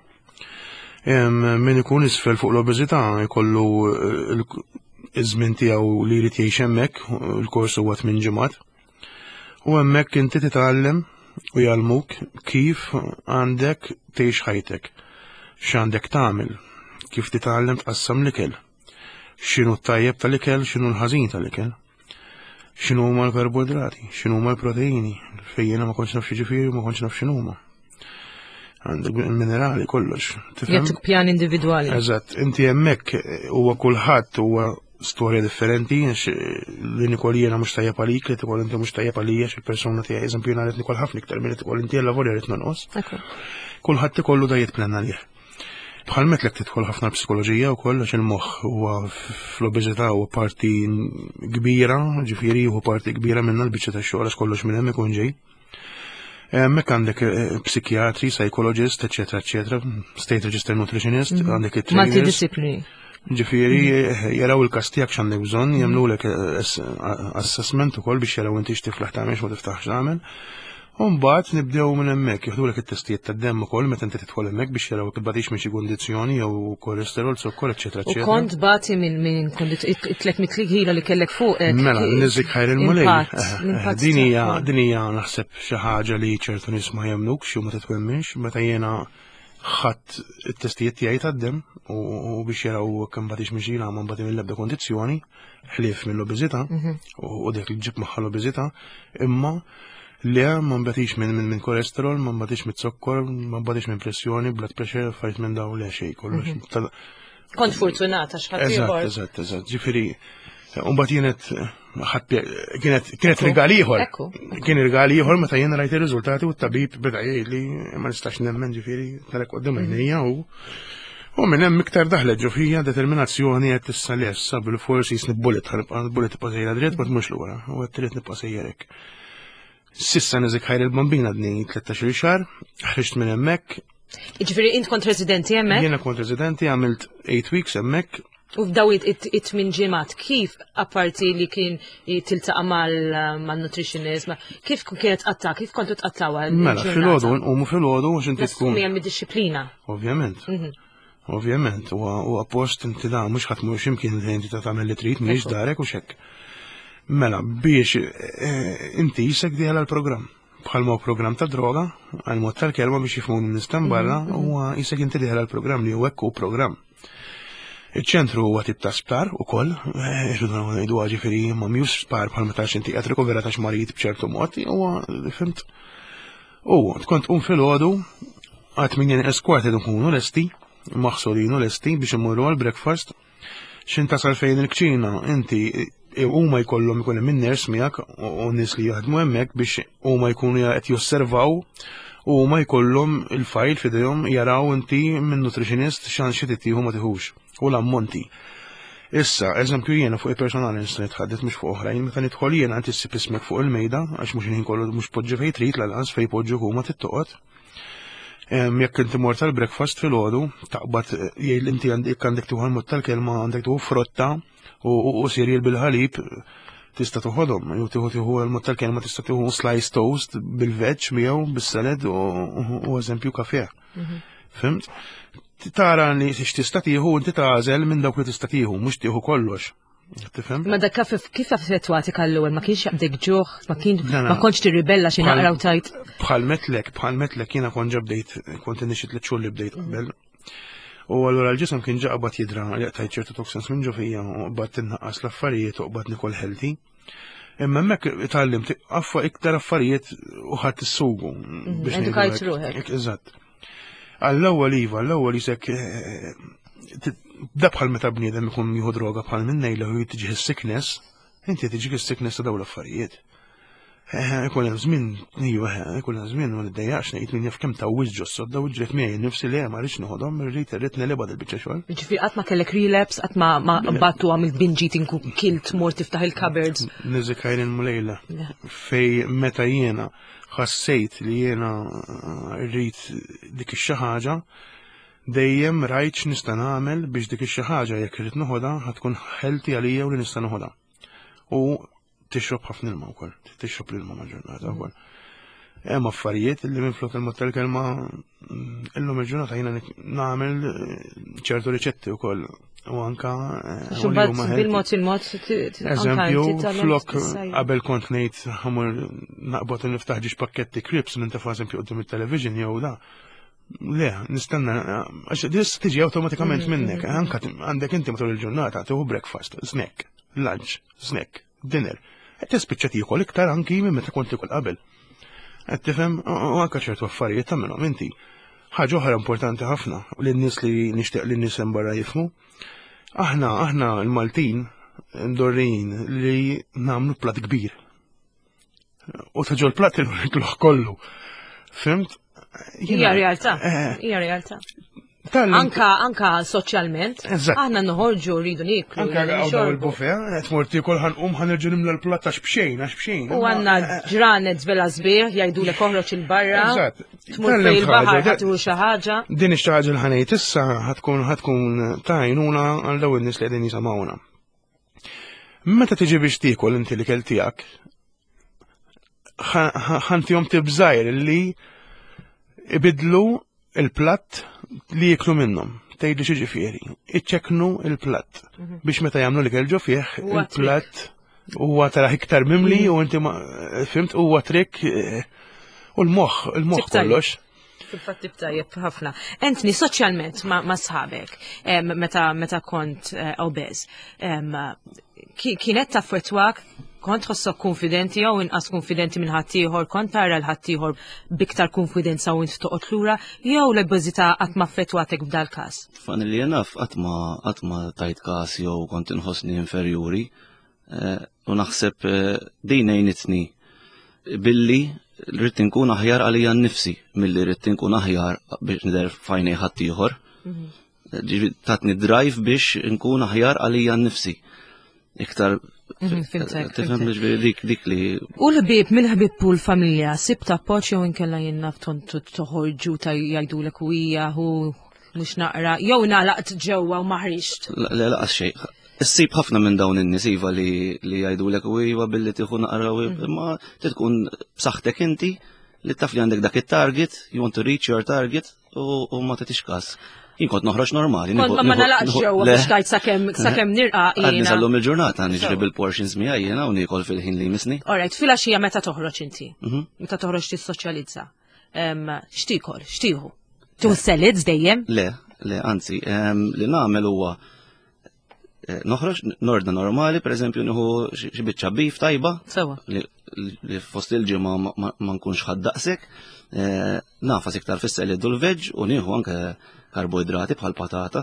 Speaker 3: Min ikun isfel fuq l-obeżità jkollu iż-żmien tiegħu li jrid jgħix hemmhekk, il-kors huwa 8 ġimgħat. U hemmhekk inti titgħallem u jgħallmuk kif għandek tgħix ħajtek, x'għandek tagħmel, kif titgħallem tqassam l-ikel, x'inhu t-tajjeb tal-ikel, x'inhu l-ħażin tal-ikel. X'inhu huma l-karboidrati, x'inhu huma l-proteini, fejn jiena ma kontx naf xiġifieri ma kontx naf x'inhu huma. Għandek minerali kollox.
Speaker 2: Jagħtuk pjan individwali.
Speaker 3: Eżatt, inti hemmhekk huwa kulħadd huwa storja differenti, li nikol jiena mhux tajjeb għalik, li tikol inti mhux tajjeb għalija il-persuna tiegħi eżempju jiena rid nikol ħafna iktar milli tikol inti l-lavorja rid nonqos. Kulħadd ikollu dajiet plan għalih. Bħal metlek tidħol ħafna psikoloġija u koll għax il-moħħ huwa fl-obeżità huwa parti kbira, ġifieri huwa parti kbira minna l-biċċa tax-xogħol għax kollox minn hemm ikun ġej. Hemmhekk għandek psikjatri, psychologist, eċetera, state register nutritionist, għandek it-trainers.
Speaker 2: Multidisciplini.
Speaker 3: Ġifieri jaraw il-każ tiegħek x'għandek bżonn, jagħmlulek assessment ukoll biex jaraw inti x'tiflaħ tagħmel x'ma tiftaħx tagħmel. U mbagħad nibdew minn hemmhekk, jieħdulek it-testijiet tad-demm ukoll meta inti tidħol hemmhekk biex jaraw jekk tbagħtix minn xi kundizzjoni jew kolesterol, sokkor, eċetera.
Speaker 2: U kont bagħti minn 300 ħila li kellek fuq.
Speaker 3: Mela, niżik ħajr il-mulej. Din hija naħseb xi ħaġa li ċertu nies ma jemmnukx jew ma titwemmix meta jiena ħadd it-testijiet tiegħi tad-demm u biex jaraw kemm bagħtix minn xi ħila ma mbagħad mill-ebda kondizzjoni ħlief mill-obeżità u dik li ġib magħha l-obeżità imma le ma mbagħtix minn kolesterol, ma mbagħtix minn zokkor, ma mbagħtix minn pressjoni, blood pressure, fajt minn daw le xejn kollox.
Speaker 2: Kont fortunata x'ħadd ieħor.
Speaker 3: Eżatt. Ġifieri mbagħad kienet rigal ieħor. Kien rigal ieħor meta jiena rajt ir-riżultati u t-tabib beda jgħidli ma nistax nemmen ġifieri tarek qudiem għajnejja u minn hemm iktar daħlet ġo fija determinazzjoni qed tissa lessa bil-forsi jisni bullet tibqa' sejra dritt bad mhux lura u qed trid nibqa' sejjerek. Sissa niżik ħajr il-bambina dni 13 xahar, ħriġt minn hemmhekk.
Speaker 2: Jiġifieri int kont residenti hemmhekk?
Speaker 3: Jiena kont residenti għamilt 8 weeks hemmhekk.
Speaker 2: U f'daw it-8 ġimgħat kif apparti li kien tiltaqa' mal-nutritionist, kif kienet tqatta', kif kontu tqattawha?
Speaker 3: Mela filgħodu nqumu filgħodu għax inti tkun.
Speaker 2: Hemm id-disciplina.
Speaker 3: Ovvjament, u appost inti da mhux ħadd mhux x'imkien inti tagħmel li trid mhix darek u xekk. Mela, biex inti jisek diħal għal-program. Bħalma program ta' droga, għal-mod tal-kelma biex jifmun nistan barra, u jisek inti diħal għal-program li u ekku program. Il-ċentru huwa tip ta' sptar u koll, irridu ngħidu ġifieri ma mhux sptar bħalma tax inti qed rikuvera tax marit b'ċertu mod, u fimt. U tkun tqum filgħodu għad minn eskwart nkunu lesti, maħsolinu lesti biex immorru għal-breakfast, x'intasal fejn il-kċina, inti huma jkollhom ikun hemm in-ners miegħek u nies li jaħdmu hemmhekk biex huma jkunu qed josservaw u huma jkollhom il-fajl f'idejhom jaraw inti minn nutritionist x'għand xi tittieħu ma tieħux u l-ammonti. Issa, eżempju jiena fuq il-personali nista' nitħaddet mhux fuq oħrajn, meta nidħol jiena qed issib ismek fuq il-mejda għax mhux ħin kollu mhux poġġi fejn trid lanqas fejn poġġu huma tittoqgħod. Jekk inti mort tal-breakfast filgħodu taqbad jgħid inti għandek tieħu l-mod tal-kelma għandek tieħu frotta u sirjel bil-ħalib tista' toħodhom, jew tieħu l-mod tal-kelma tista' tieħu slice toast bil-veg miegħu bis-salad u eżempju kafè. Fimt? Tara li x'tista' tieħu inti tagħżel minn dawk li tista' tieħu, mhux tieħu kollox. Tifhem?
Speaker 2: Ma dak kif affettwatik għall-ewwel ma kienx jaqbdek ġuħ, ma kontx tirribella xi naqra u tajt.
Speaker 3: Bħal metlek jiena kont ġabdejt kont nixit li xogħol li bdejt qabel. U allura l-ġisem kien ġaqbad jidra li qtajt ċertu toxins minn ġofija u qbad tinnaqqas l-affarijiet u qbad nikol healthy. Imma hemmhekk itallim affa iktar affarijiet u ħadd issugu.
Speaker 2: Edukajt ruħek.
Speaker 3: Eżatt. Għall-ewwel iva, l-ewwel isek da bħal meta bniedem ikun jieħu droga bħal minn ngħidlu u tiġi sickness, inti tiġi sickness ta' dawn l-affarijiet. Ikun hemm żmien, ikun hemm żmien ma niddejjaqx ngħid min jaf kemm tawwiż ġossod daw ġriet miegħi nnifsi li ma rridx noħodhom, irrid nelebad il-biċċa xogħol.
Speaker 2: Ġifieri qatt ma kellek relapse, qatt ma battu għamilt binge eating u kilt mort tiftaħ il-cupboards.
Speaker 3: Niżikajrin mulejla fej meta jiena ħassejt li jiena rrid dik ix-xi ħaġa dejjem rajt x'nista' nagħmel biex dik ix-xi ħaġa jekk irid noħodha ħatkun healthy għalija u li nista' noħodha. U tixrob ħafna ilma wkoll, tixrob l-ilma mal-ġurnata wkoll. Hemm affarijiet li minflok il-mod tal-kelma illum il-ġurnata jiena nagħmel ċertu riċetti wkoll u anka
Speaker 2: bil-mod il-mod.
Speaker 3: Eżempju, flok qabel kont ngħid ħamur naqbod niftaħ ġiex pakketti krips nintefa' eżempju qudiem it-television jew da. Le, nistenna, għax dis tiġi awtomatikament minnek, anka għandek inti matul il-ġurnata tieħu breakfast, snack, lunch, snack, dinner. Qed tispiċċa tiekol iktar anki minn meta kont tikol qabel. Qed tifhem u anke ċertu affarijiet tagħmilhom inti. Ħaġa oħra importanti ħafna lin-nies li nixtieq lin nies hemm barra jifhmu. Aħna l-Maltin ndorrin li nagħmlu platt kbir. U taġol platt il-rikluħ kollu. Fimt?
Speaker 2: Hija realtà. Hija realtà. Anka soċjalment, aħna noħorġu rridu niklu.
Speaker 3: Anka għawdaw il-buffet, tmur tikol ħanqum ħanerġu nimla l-platt għax bxejn.
Speaker 2: U għanna ġranet vela sbieħ, jgħidu l koħroċ il-barra. Tmur fil-baħar ħatru xi ħaġa.
Speaker 3: Din ix-xi ħaġa l-ħanejt issa ħatkun tajnuna għal daw in-nies li qegħdin jisamawna. Meta tiġi biex tikol inti li kell tiegħek, ħantihom tibżajr li ibidlu il-platt li jiklu minnhom. Tgħidli xi ġifieri, iċċekknu il-platt biex meta jagħmlu li kelġu fih il-platt huwa taraħ iktar mimli u inti fimt huwa trik u l-moħħ kollox.
Speaker 2: Fil-fatt tajjeb ħafna. Entni soċjalment ma' sħabek meta kont obeż. Kienet taffettwak kont ħossok konfidenti jew inqas konfidenti minn ħaddieħor, kont tara l-ħaddieħor biktar konfidenza u int toqgħod lura jew l-ebbeżità qatt ma affettwatek f'dal każ.
Speaker 4: Fani li naf qatt ma tajt każ jew kont inħossni inferjuri u naħseb din għejnitni billi rrid inkun aħjar għalija nnifsi milli rrid inkun aħjar biex nider fajnej ħaddieħor. Tatni drive biex inkun aħjar għalija nnifsi. Iktar dik li.
Speaker 2: U l-ħbib, mill-ħbib u l-familja, sib ta' poċ jew inkella jinnaf tontu toħorġu ta' jgħidulek u hija u mhux naqra, jew nagħlaqt ġewwa u maħriġt.
Speaker 4: Le laqas xejn. Issib ħafna minn dawn in-nies iva li jgħidulek u iva billi tieħu naqra imma tkun b'saħħtek inti li taf li għandek dak it-target, you want to reach your target u ma tagħtix każ. Jien kont noħroġ normali.
Speaker 2: Kont ma nalaqx ġewwa biex tajt sakemm nirqa' jiena.
Speaker 4: Għadni sallum il-ġurnata niġri bil-portions miegħi jiena u niekol fil-ħin li jmissni.
Speaker 2: Alright, filgħaxija meta toħroġ inti? Meta toħroġ tissoċjalizza. X'tikol, x'tieħu? Tieħu solids dejjem?
Speaker 4: Le, anzi, li nagħmel huwa noħroġ norda normali, pereżempju nieħu xi biċċa beef tajba.
Speaker 2: Sewa.
Speaker 4: Li fost il-ġimgħa ma nkunx ħaddaqsek, nafas iktar fis-selid u l-veġġ u nieħu anke karboidrati bħal patata,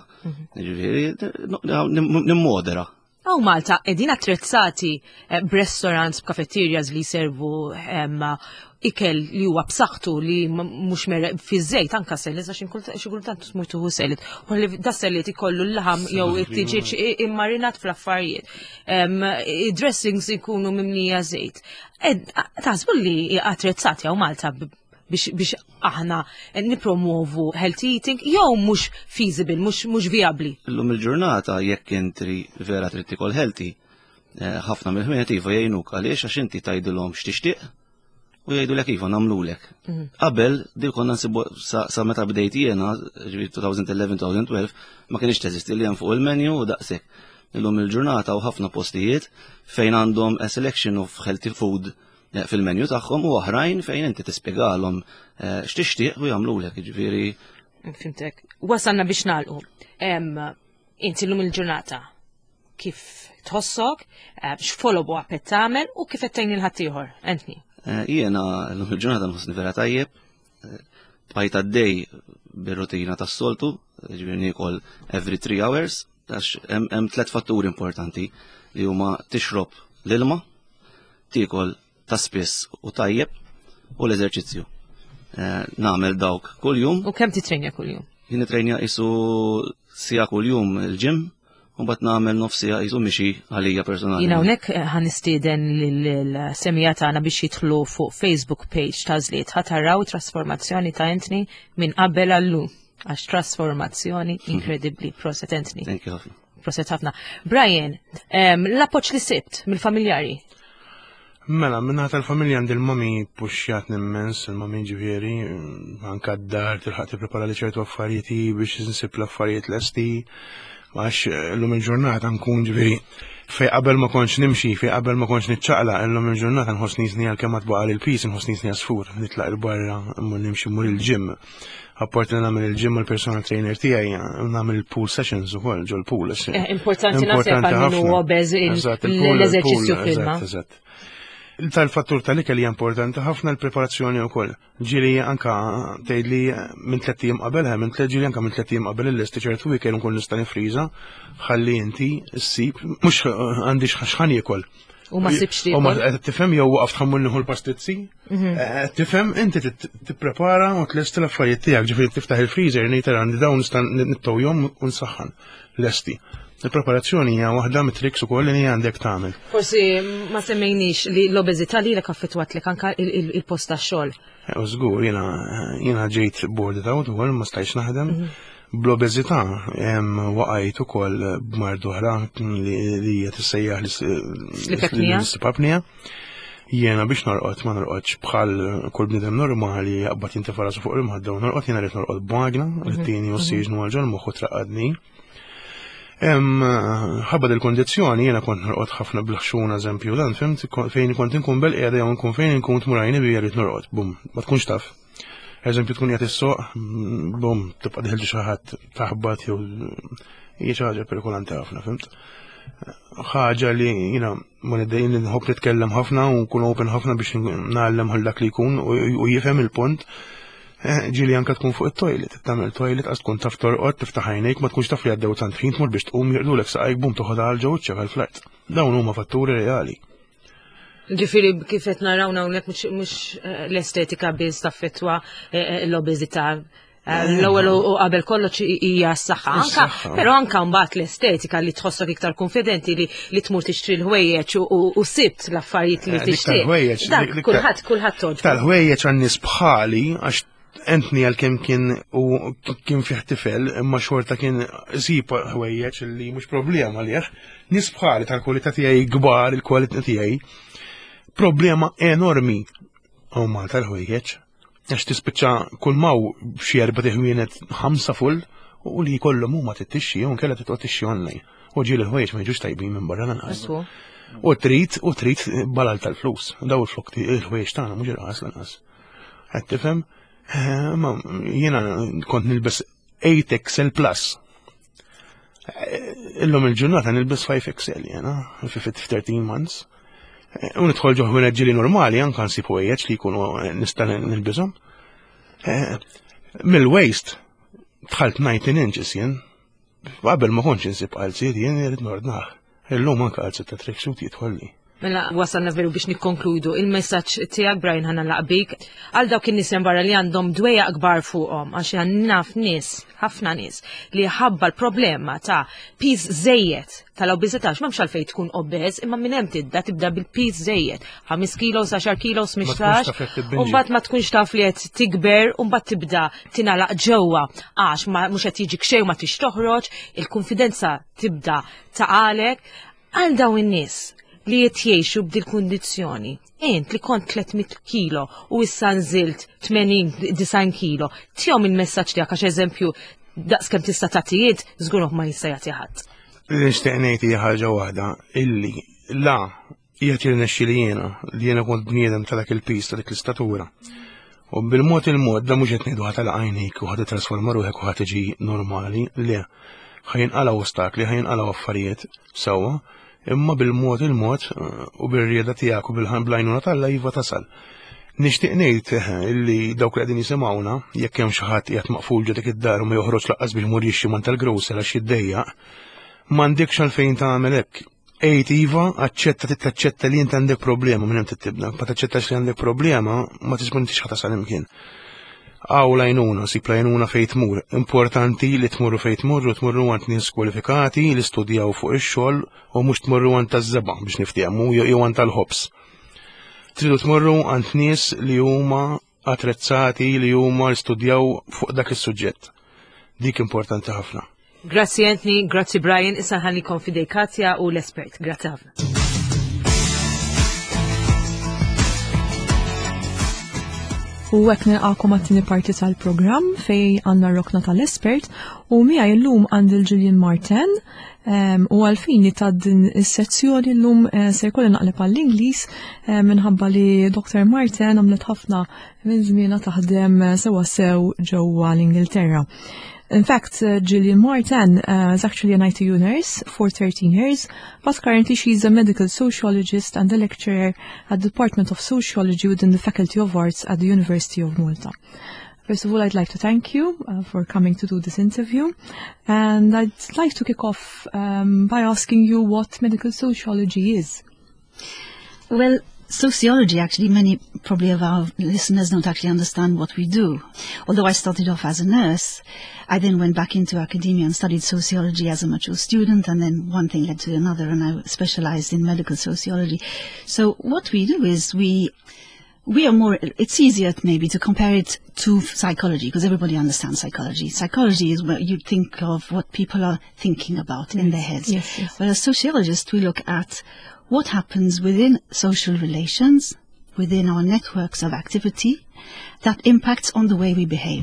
Speaker 4: nimmodera.
Speaker 2: Aw Malta, edin attrezzati b'restaurants, b'kafetterjas li servu ikel li huwa b'saħħtu li mhux merreq fiż-żejt anke sellet għax xi kultant mhux tuħu sellet. U li da sellet ikollu l-laħam jew it-tiġiġ immarinat fl-affarijiet. Id-dressings ikunu mimlija żejt. Taħsbu li attrezzati aw Malta biex aħna nipromovu healthy eating jew mhux feasible, mhux viabli.
Speaker 4: Illum il-ġurnata jekk intri vera trid tikol healthy, ħafna mill-ħwienet iva jgħinuk għaliex għax inti tgħidilhom x'tixtieq u jgħidulek iva nagħmlulek. Qabel dik konna nsibu sa meta bdejt jiena, 2011-2012, ma kienx teżisti li hemm fuq il-menu u daqshekk. Illum il-ġurnata u ħafna postijiet fejn għandhom a selection of healthy food fil-menju tagħhom u oħrajn fejn inti tispjegalhom x'tixtieq u jagħmlulek, jiġifieri
Speaker 2: Fimtek. Wasalna biex nagħlqu. Inti llum il-ġurnata kif tħossok, x'follow up qed tagħmel u kif qed tgħin il-ħadd ieħor, Anthony.
Speaker 4: Jiena llum il-ġurnata nħossni vera tajjeb. Bqajt għaddej bir-rutina tas-soltu, ġifieri niekol every 3 hours, għax hemm 3 fatturi importanti li huma tixrob l-ilma, tiekol ta' spiss u tajjeb u l-eżerċizzju. Nagħmel dawk kuljum.
Speaker 2: U kemm titrenja kuljum?
Speaker 4: Jien nitrenja qisu sija kuljum il-ġim, u mbagħad nagħmel nofsija qisu mixi għalija personali.
Speaker 2: Jien hawnhekk ħanistieden lill-semija tagħna biex jidħlu fuq Facebook page ta' Żliet ħataraw trasformazzjoni ta' Anthony minn qabel għallum. Għax trasformazzjoni inkredibbli. Proset Anthony.
Speaker 4: Thank you ħafna.
Speaker 2: Proset ħafna. Brian, l-appoġġ li sibt mill-familjari?
Speaker 3: Mela, minna tal-familja għand il-mami puxjat nimmens, il-mami ġifieri, anka d-dar tilħaq tipprepara li ċertu affarijiet biex nsib l-affarijiet lesti, għax l-lum il-ġurnata nkun ġifieri fej qabel ma konx nimxi, fej qabel ma konx nitċaqla, l-lum il-ġurnata nħoss nisni għal-kemm tbaqa l-pis, nħoss nisni għasfur, nitlaq il-barra, nimxi mur il-ġim. Apporti nagħmel il-ġim mal-personal trainer tiegħi, nagħmel il-pool sessions ukoll ġol pool.
Speaker 2: Importanti naħseb għal min huwa beż l-eżerċizzju filma.
Speaker 3: Tal-fattur tal-ikel hija importanti ħafna l-preparazzjoni wkoll. Ġieli anka tgħidli minn 3 ijiem qabelha, ġieli anka minn 3 ijiem qabel il-lesti ċertu weekend nkun nista' nifriża, ħalli inti ssib mhux għandix x'ħan jiekol.
Speaker 2: U ma sibx tiekol.
Speaker 3: U ma tifhem jew waqaf tħammel nieħu l-pastizzi. Tifhem inti tipprepara u tlesti l-affarijiet tiegħek, ġifieri tiftaħ il-freezer ngħid għandi dawn nista' nittowhom u nsaħħan lesti. Il-preparazzjoni hija waħda mit-triks ukoll li għandek tagħmel.
Speaker 2: Forsi ma semmejniex li l-obeżità lilek affettwatlek anke il-post tax-xogħol.
Speaker 3: Żgur, jiena ġejt boarded out ukoll ma stajtx naħdem. Bl-obeżità hemm waqajt ukoll b'mard oħra li hija tissejjaħ l-istipapnija. Jiena biex norqod ma norqodx bħal kull bniedem normali jaqbad jintefa' rasu fuq il-mħadda u norqod jiena rrid norqod b'magna, l-tieni ossiġnu għal ġol moħħu traqadni. Ħabad il-kondizzjoni jiena kont norqod ħafna bil-ħxuna eżempju dan fimt fejn kont inkun belqiegħda jew nkun fejn inkun tmurajni bija rrid norqod, bum, ma tkunx taf. Eżempju tkun qed issoq, bum, tibqa' diħilġi xi ħadd taħbad jew hija xi ħaġa perikolanti ħafna, fimt. Ħaġa li jiena ma niddejjin nħobb nitkellem ħafna u nkun open ħafna biex nagħlem ħal dak li jkun u jifhem il-punt. Ġieli anka tkun fuq it-toilet, tagħmel toilet għas tkun taf torqod, tiftaħ għajnejk, ma tkunx taf li għaddew tant ħin tmur biex tqum jirqdulek saqajk bum toħodha għal ġewwa ċċek għall-flert. Dawn huma fatturi reali.
Speaker 2: Ġifieri kif qed narawna hawnhekk mhux l-estetika biss taffettwa l-obeżità. L-ewwel u qabel kollox hija s-saħħa anke, però anke mbagħad l-estetika li tħossok iktar konfidenti li tmur tixtri l-ħwejjeġ u sibt l-affarijiet li tixtieq. Kulħadd toġbu.
Speaker 3: Tal-ħwejjeġ għan-nies bħali għax Anthony għal-kem kien fih tifel, imma xorta kien zip ħwejjeġ li mhux problema liħ, nies bħali tal-kwalità tiegħi kbar, il-kwalità tiegħi, problema enormi huma tal-ħwejjeġ. Għax tispiċċa kull maw b'xi 4 ħwienet 5 full u li jkollhom huma tittixxi jew inkella titqgħod tixxi online. U ġieli l-ħwejjeġ ma jiġux tajbin minn barra lanqas. U trid balal tal-flus. Daw il-ħwejjeġ tagħna mhux irqas lanqas. Qed tifhem? Jiena kont nilbes 8XL Plus. Illum il-ġurnata nilbes 5XL jena, fi 13 months. U nidħol ġo ħwienet ġieli normali anke nsib ħwejjeġ li jkunu nista' nilbishom. Mill-waist dħalt 19 inches jien. Qabel ma kontx insib qalziet jien irid nordnaħ. Illum anke qalziet ta' tracksuit jidħolli.
Speaker 2: Mela wasalna veru biex nikkonkludu il-messaġġ tiegħek Brian ħana laqbik għal dawk in-nies barra li għandhom dwejja kbar fuqhom għax naf nies, ħafna nies li ħabba l-problema ta' piż żejjed tal-obeżità m'hemmx għalfejn tkun obeż imma minn hemm tibda bil-piż żejjed 5 kilos, 10 kilos, 15 u mbagħad ma tkunx taf li qed tikber u mbagħad tibda tingħalaq ġewwa għax mhux qed jiġik xejn ma tix toħroġ, il-konfidenza tibda taqalek għal dawn in-nies li jitjiexu b'dil kundizzjoni. Int li kont 300 kilo u issa nżilt 80-90 kilo, tihom il-messaġġ tiegħek għax eżempju daqskemm tista' tagħtijiet żgur ma jista' jagħti ħadd.
Speaker 3: Nixtieq ngħid hija ħaġa waħda illi qiegħed jirnexxi li jiena kont bniedem ta' dak il-pis ta' dik l-istatura. U bil-mod il-mod da mhux qed ngħidu ħadd għajnik u ħadd trasforma ruħek u ħadd tiġi normali, le. Ħajinqalgħu ostakli, ħajinqalgħu affarijiet sewwa, imma bil-mod il-mod u bir-rieda tiegħek u bil-għajnuna tal-Alla iva tasal. Nixtieq ngħid illi dawk li qegħdin jisimgħuna jekk hemm xi ħadd qiegħed maqful ġo dik id-dar u ma joħroġ laqqas bil-mur jixxi man tal-grocer għax jiddejjaq, m'għandekx għalfejn tagħmel hekk. Ejt iva, taċċetta li jint għandek problema minn hemm tittibna, ma taċċettax li għandek problema, ma tisbuntix ħatasal imkien. Għaw lajnuna, sib lajnuna fejn tmur. Importanti li tmurru fejn tmurru għand nies kwalifikati li studjaw fuq ix-xogħol u mhux tmurru għand taż-żeba biex niftehmu jew għand tal-ħobs. Tridu tmurru għand nies li huma attrezzati li huma studjaw fuq dak is-suġġett. Dik importanti ħafna.
Speaker 2: Grazzi Anthony, grazzi Brian, issa ħalli konfidej Katja u l-espert. Grazzi ħafna.
Speaker 10: U għek nilqakom għattini parti tal-program fej għanna rokna tal-espert u mija l-lum għandil Gillian Martin u għalfini ta' din is-sezzjoni l-lum se jkolli naqleb għall-Inglis minħabba li Dr. Martin għamlet ħafna minn żmiena taħdem sewa sew ġewwa l-Ingilterra. In fact, Gillian Martin is actually an ITU nurse for 13 years, but currently she is a medical sociologist and a lecturer at the Department of Sociology within the Faculty of Arts at the University of Malta. First of all, I'd like to thank you for coming to do this interview, and I'd like to kick off by asking you what medical sociology is.
Speaker 11: Well, sociology, actually, many probably of our listeners don't actually understand what we do. Although I started off as a nurse, I then went back into academia and studied sociology as a mature student, and then one thing led to another, and I specialized in medical sociology. So what we do is we are more, it's easier maybe to compare it to psychology, because everybody understands psychology. Psychology is where you think of what people are thinking about in their heads.
Speaker 10: Yes.
Speaker 11: But as sociologists, we look at what happens within social relations, within our networks of activity, that impacts on the way we behave.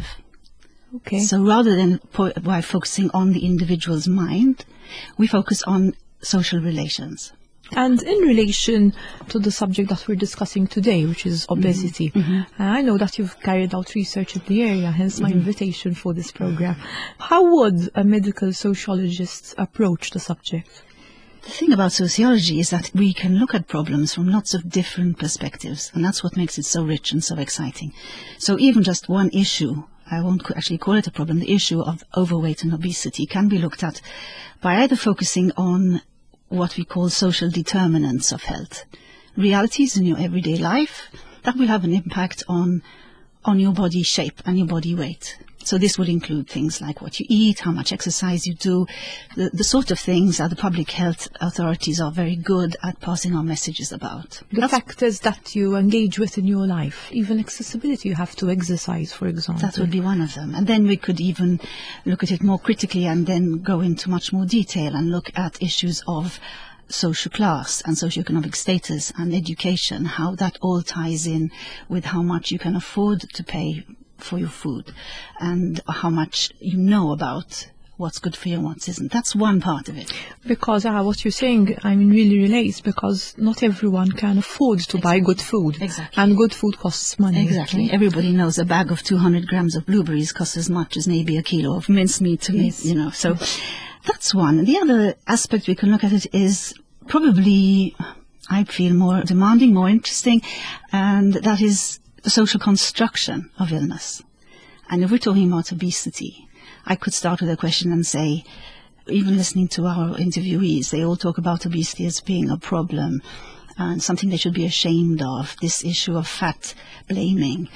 Speaker 10: Okay.
Speaker 11: So rather than by focusing on the individual's mind, we focus on social relations.
Speaker 10: And in relation to the subject that we're discussing today, which is obesity, I know that you've carried out research in the area, hence my invitation for this program. How would a medical sociologist approach the subject?
Speaker 11: The thing about sociology is that we can look at problems from lots of different perspectives, and that's what makes it so rich and so exciting. So even just one issue, I won't actually call it a problem, the issue of overweight and obesity can be looked at by either focusing on what we call social determinants of health, realities in your everyday life that will have an impact on your body shape and your body weight. So this would include things like what you eat, how much exercise you do, the sort of things that the public health authorities are very good at passing on messages about.
Speaker 10: The factors that you engage with in your life, even accessibility, you have to exercise, for example.
Speaker 11: That would be one of them. And then we could even look at it more critically and then go into much more detail and look at issues of social class and socioeconomic status and education, how that all ties in with how much you can afford to pay for your food and how much you know about what's good for you and what isn't. That's one part of it.
Speaker 10: Because what you're saying, really relates, because not everyone can afford to buy good food.
Speaker 11: Exactly.
Speaker 10: And good food costs money.
Speaker 11: Exactly.
Speaker 10: Right?
Speaker 11: Everybody knows a bag of 200 grams of blueberries costs as much as maybe a kilo of mincemeat, So that's one. The other aspect we can look at it is probably, I feel, more demanding, more interesting, and that is the social construction of illness. And if we're talking about obesity, I could start with a question and say, even listening to our interviewees, they all talk about obesity as being a problem and something they should be ashamed of, this issue of fat blaming.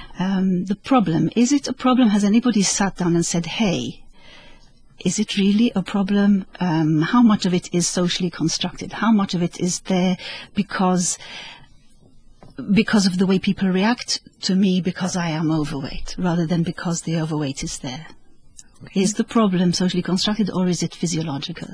Speaker 11: The problem, is it a problem? Has anybody sat down and said, hey, is it really a problem? How much of it is socially constructed? How much of it is there because of the way people react to me because I am overweight, rather than because the overweight is there? Okay. Is the problem socially constructed or is it physiological?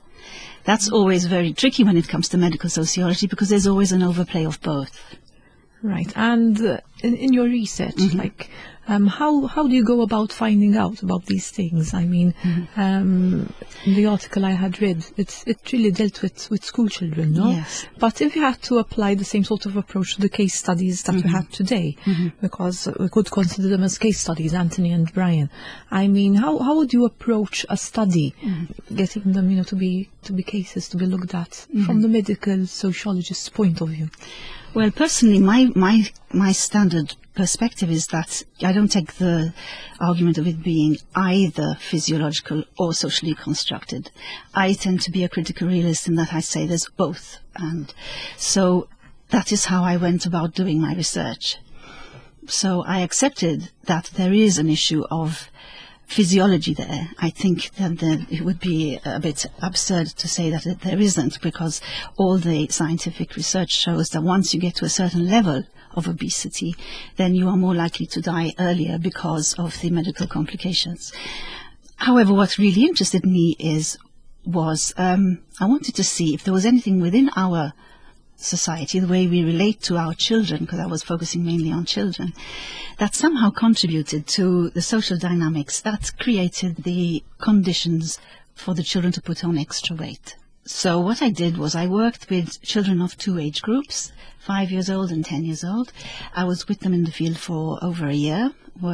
Speaker 11: That's always very tricky when it comes to medical sociology because there's always an overplay of both.
Speaker 10: Right. And in your research, like, how do you go about finding out about these things? I mean, in the article I had read, it really dealt with school children, no?
Speaker 11: Yes.
Speaker 10: But if you had to apply the same sort of approach to the case studies that we have today, because we could consider them as case studies, Anthony and Brian, I mean, how would you approach a study, getting them, you know, to be cases to be looked at from the medical sociologist's point of view?
Speaker 11: Well, personally, my standard perspective is that I don't take the argument of it being either physiological or socially constructed. I tend to be a critical realist in that I say there's both. And so that is how I went about doing my research. So I accepted that there is an issue of physiology there. I think that it would be a bit absurd to say that there isn't, because all the scientific research shows that once you get to a certain level of obesity, then you are more likely to die earlier because of the medical complications. However, what really interested me was I wanted to see if there was anything within our society, the way we relate to our children, because I was focusing mainly on children, that somehow contributed to the social dynamics that created the conditions for the children to put on extra weight. So what I did was I worked with children of two age groups, 5 years old and 10 years old. I was with them in the field for over a year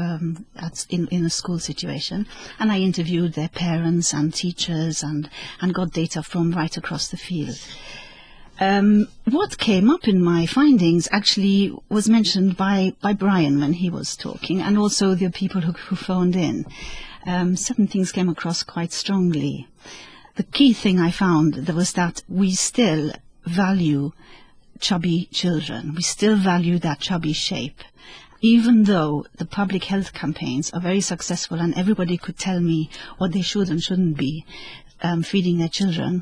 Speaker 11: in a school situation, and I interviewed their parents and teachers and got data from right across the field. What came up in my findings actually was mentioned by Brian when he was talking, and also the people who phoned in. Certain things came across quite strongly. The key thing I found was that we still value chubby children. We still value that chubby shape. Even though the public health campaigns are very successful and everybody could tell me what they should and shouldn't be feeding their children,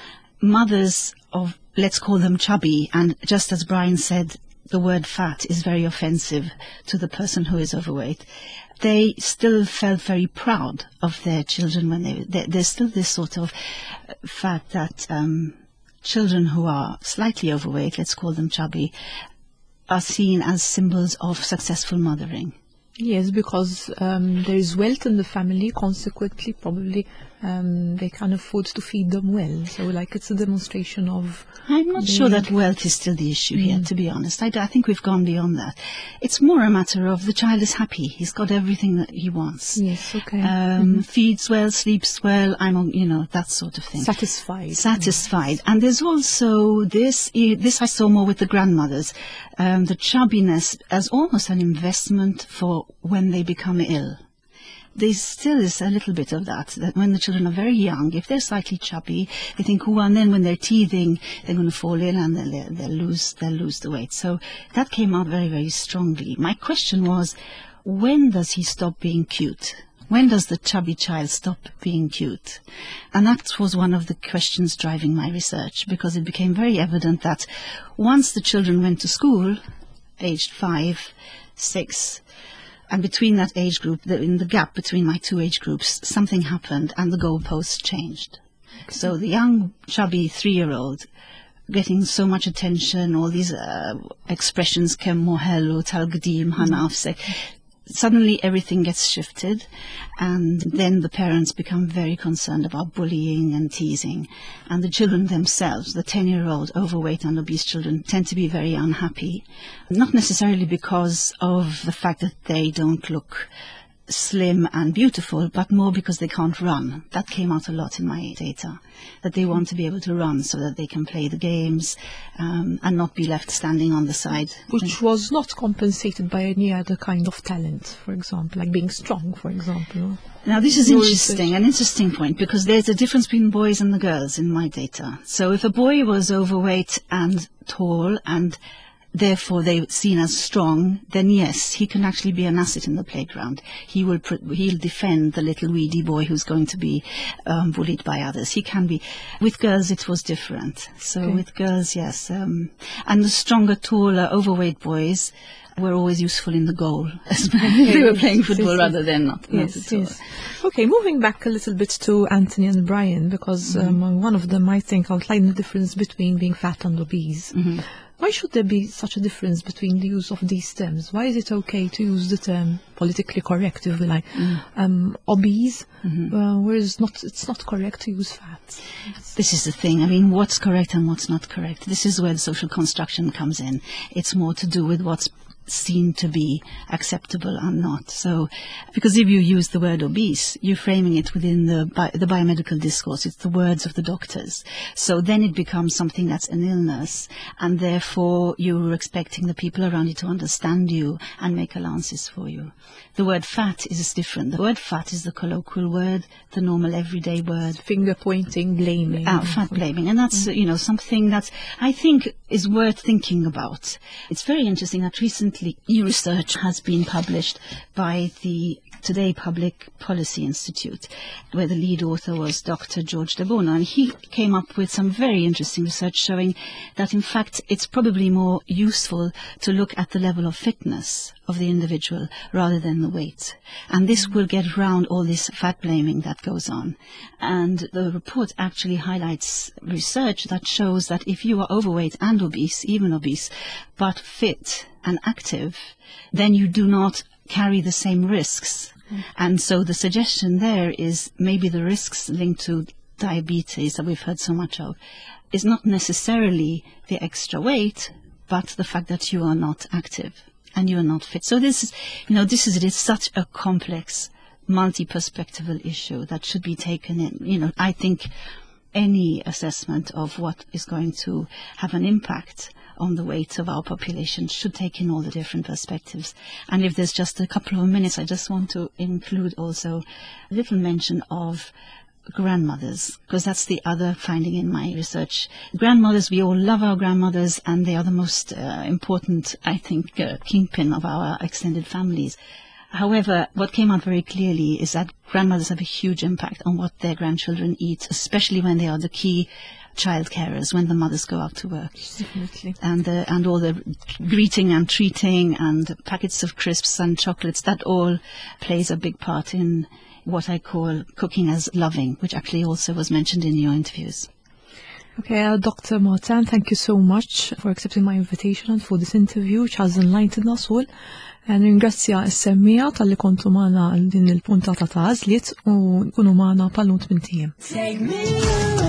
Speaker 11: mothers of, let's call them chubby, and just as Brian said, the word fat is very offensive to the person who is overweight. They still felt very proud of their children when there's still this sort of fact that children who are slightly overweight, let's call them chubby, are seen as symbols of successful mothering.
Speaker 10: Yes, because there is wealth in the family, consequently probably they can afford to feed them well. So like it's a demonstration of...
Speaker 11: I'm not sure that wealth is still the issue here, to be honest. I think we've gone beyond that. It's more a matter of the child is happy. He's got everything that he wants.
Speaker 10: Yes, okay.
Speaker 11: Feeds well, sleeps well, that sort of thing.
Speaker 10: Satisfied.
Speaker 11: And there's also this I saw more with the grandmothers, the chubbiness as almost an investment for when they become ill. There still is a little bit of that when the children are very young, if they're slightly chubby, they think, oh, and then when they're teething, they're going to fall ill and they'll lose the weight. So that came out very, very strongly. My question was, when does he stop being cute? When does the chubby child stop being cute? And that was one of the questions driving my research, because it became very evident that once the children went to school, aged 5, 6, and between that age group, in the gap between my two age groups, something happened and the goalposts changed. Okay. So the young, chubby 3-year-old getting so much attention, all these expressions, kem mohelu, talgadim, hanafse, suddenly everything gets shifted, and then the parents become very concerned about bullying and teasing, and the children themselves, the 10-year-old overweight and obese children, tend to be very unhappy, not necessarily because of the fact that they don't look slim and beautiful, but more because they can't run. That came out a lot in my data, that they want to be able to run so that they can play the games and not be left standing on the side.
Speaker 10: Which was not compensated by any other kind of talent, for example, like being strong, for example.
Speaker 11: Now this is an interesting point, because there's a difference between boys and the girls in my data. So if a boy was overweight and tall and therefore they're seen as strong, then yes, he can actually be an asset in the playground. He'll defend the little weedy boy who's going to be bullied by others. He can be. With girls, it was different. So with girls, yes. And the stronger, taller, overweight boys were always useful in the goal. They were playing football rather than not at all.
Speaker 10: Yes. Okay, moving back a little bit to Anthony and Brian, because one of them, I think, outlined the difference between being fat and obese. Why should there be such a difference between the use of these terms? Why is it okay to use the term politically correct, if we like, obese, whereas it's not correct to use fat?
Speaker 11: This is the thing. I mean, what's correct and what's not correct? This is where the social construction comes in. It's more to do with what's seen to be acceptable and not. So, because if you use the word obese, you're framing it within the biomedical discourse. It's the words of the doctors. So then it becomes something that's an illness, and therefore you're expecting the people around you to understand you and make allowances for you. The word fat is different. The word fat is the colloquial word, the normal everyday word.
Speaker 10: Finger pointing, blaming.
Speaker 11: Fat blaming. And that's, something that I think is worth thinking about. It's very interesting that recently new research has been published by the Today Public Policy Institute, where the lead author was Dr. George de Bono, and he came up with some very interesting research showing that, in fact, it's probably more useful to look at the level of fitness of the individual rather than the weight. And this will get around all this fat blaming that goes on. And the report actually highlights research that shows that if you are overweight and obese, even obese, but fit and active, then you do not carry the same risks. And so the suggestion there is maybe the risks linked to diabetes that we've heard so much of is not necessarily the extra weight, but the fact that you are not active and you are not fit. So this is, it is such a complex, multi-perspectival issue that should be taken in. I think any assessment of what is going to have an impact on the weight of our population should take in all the different perspectives. And if there's just a couple of minutes, I just want to include also a little mention of grandmothers, because that's the other finding in my research. Grandmothers, we all love our grandmothers, and they are the most important, I think, kingpin of our extended families. However, what came out very clearly is that grandmothers have a huge impact on what their grandchildren eat, especially when they are the key child carers, when the mothers go out to work.
Speaker 10: Definitely.
Speaker 11: And all the greeting and treating and packets of crisps and chocolates, that all plays a big part in what I call cooking as loving, which actually also was mentioned in your interviews.
Speaker 10: Okay, Dr. Martin, thank you so much for accepting my invitation and for this interview, which has enlightened us all. And ringrazzja s-semmija tal-li kontu maħna din il-puntata ta' għazliet u kunu maħna pal-nunt minn tijem.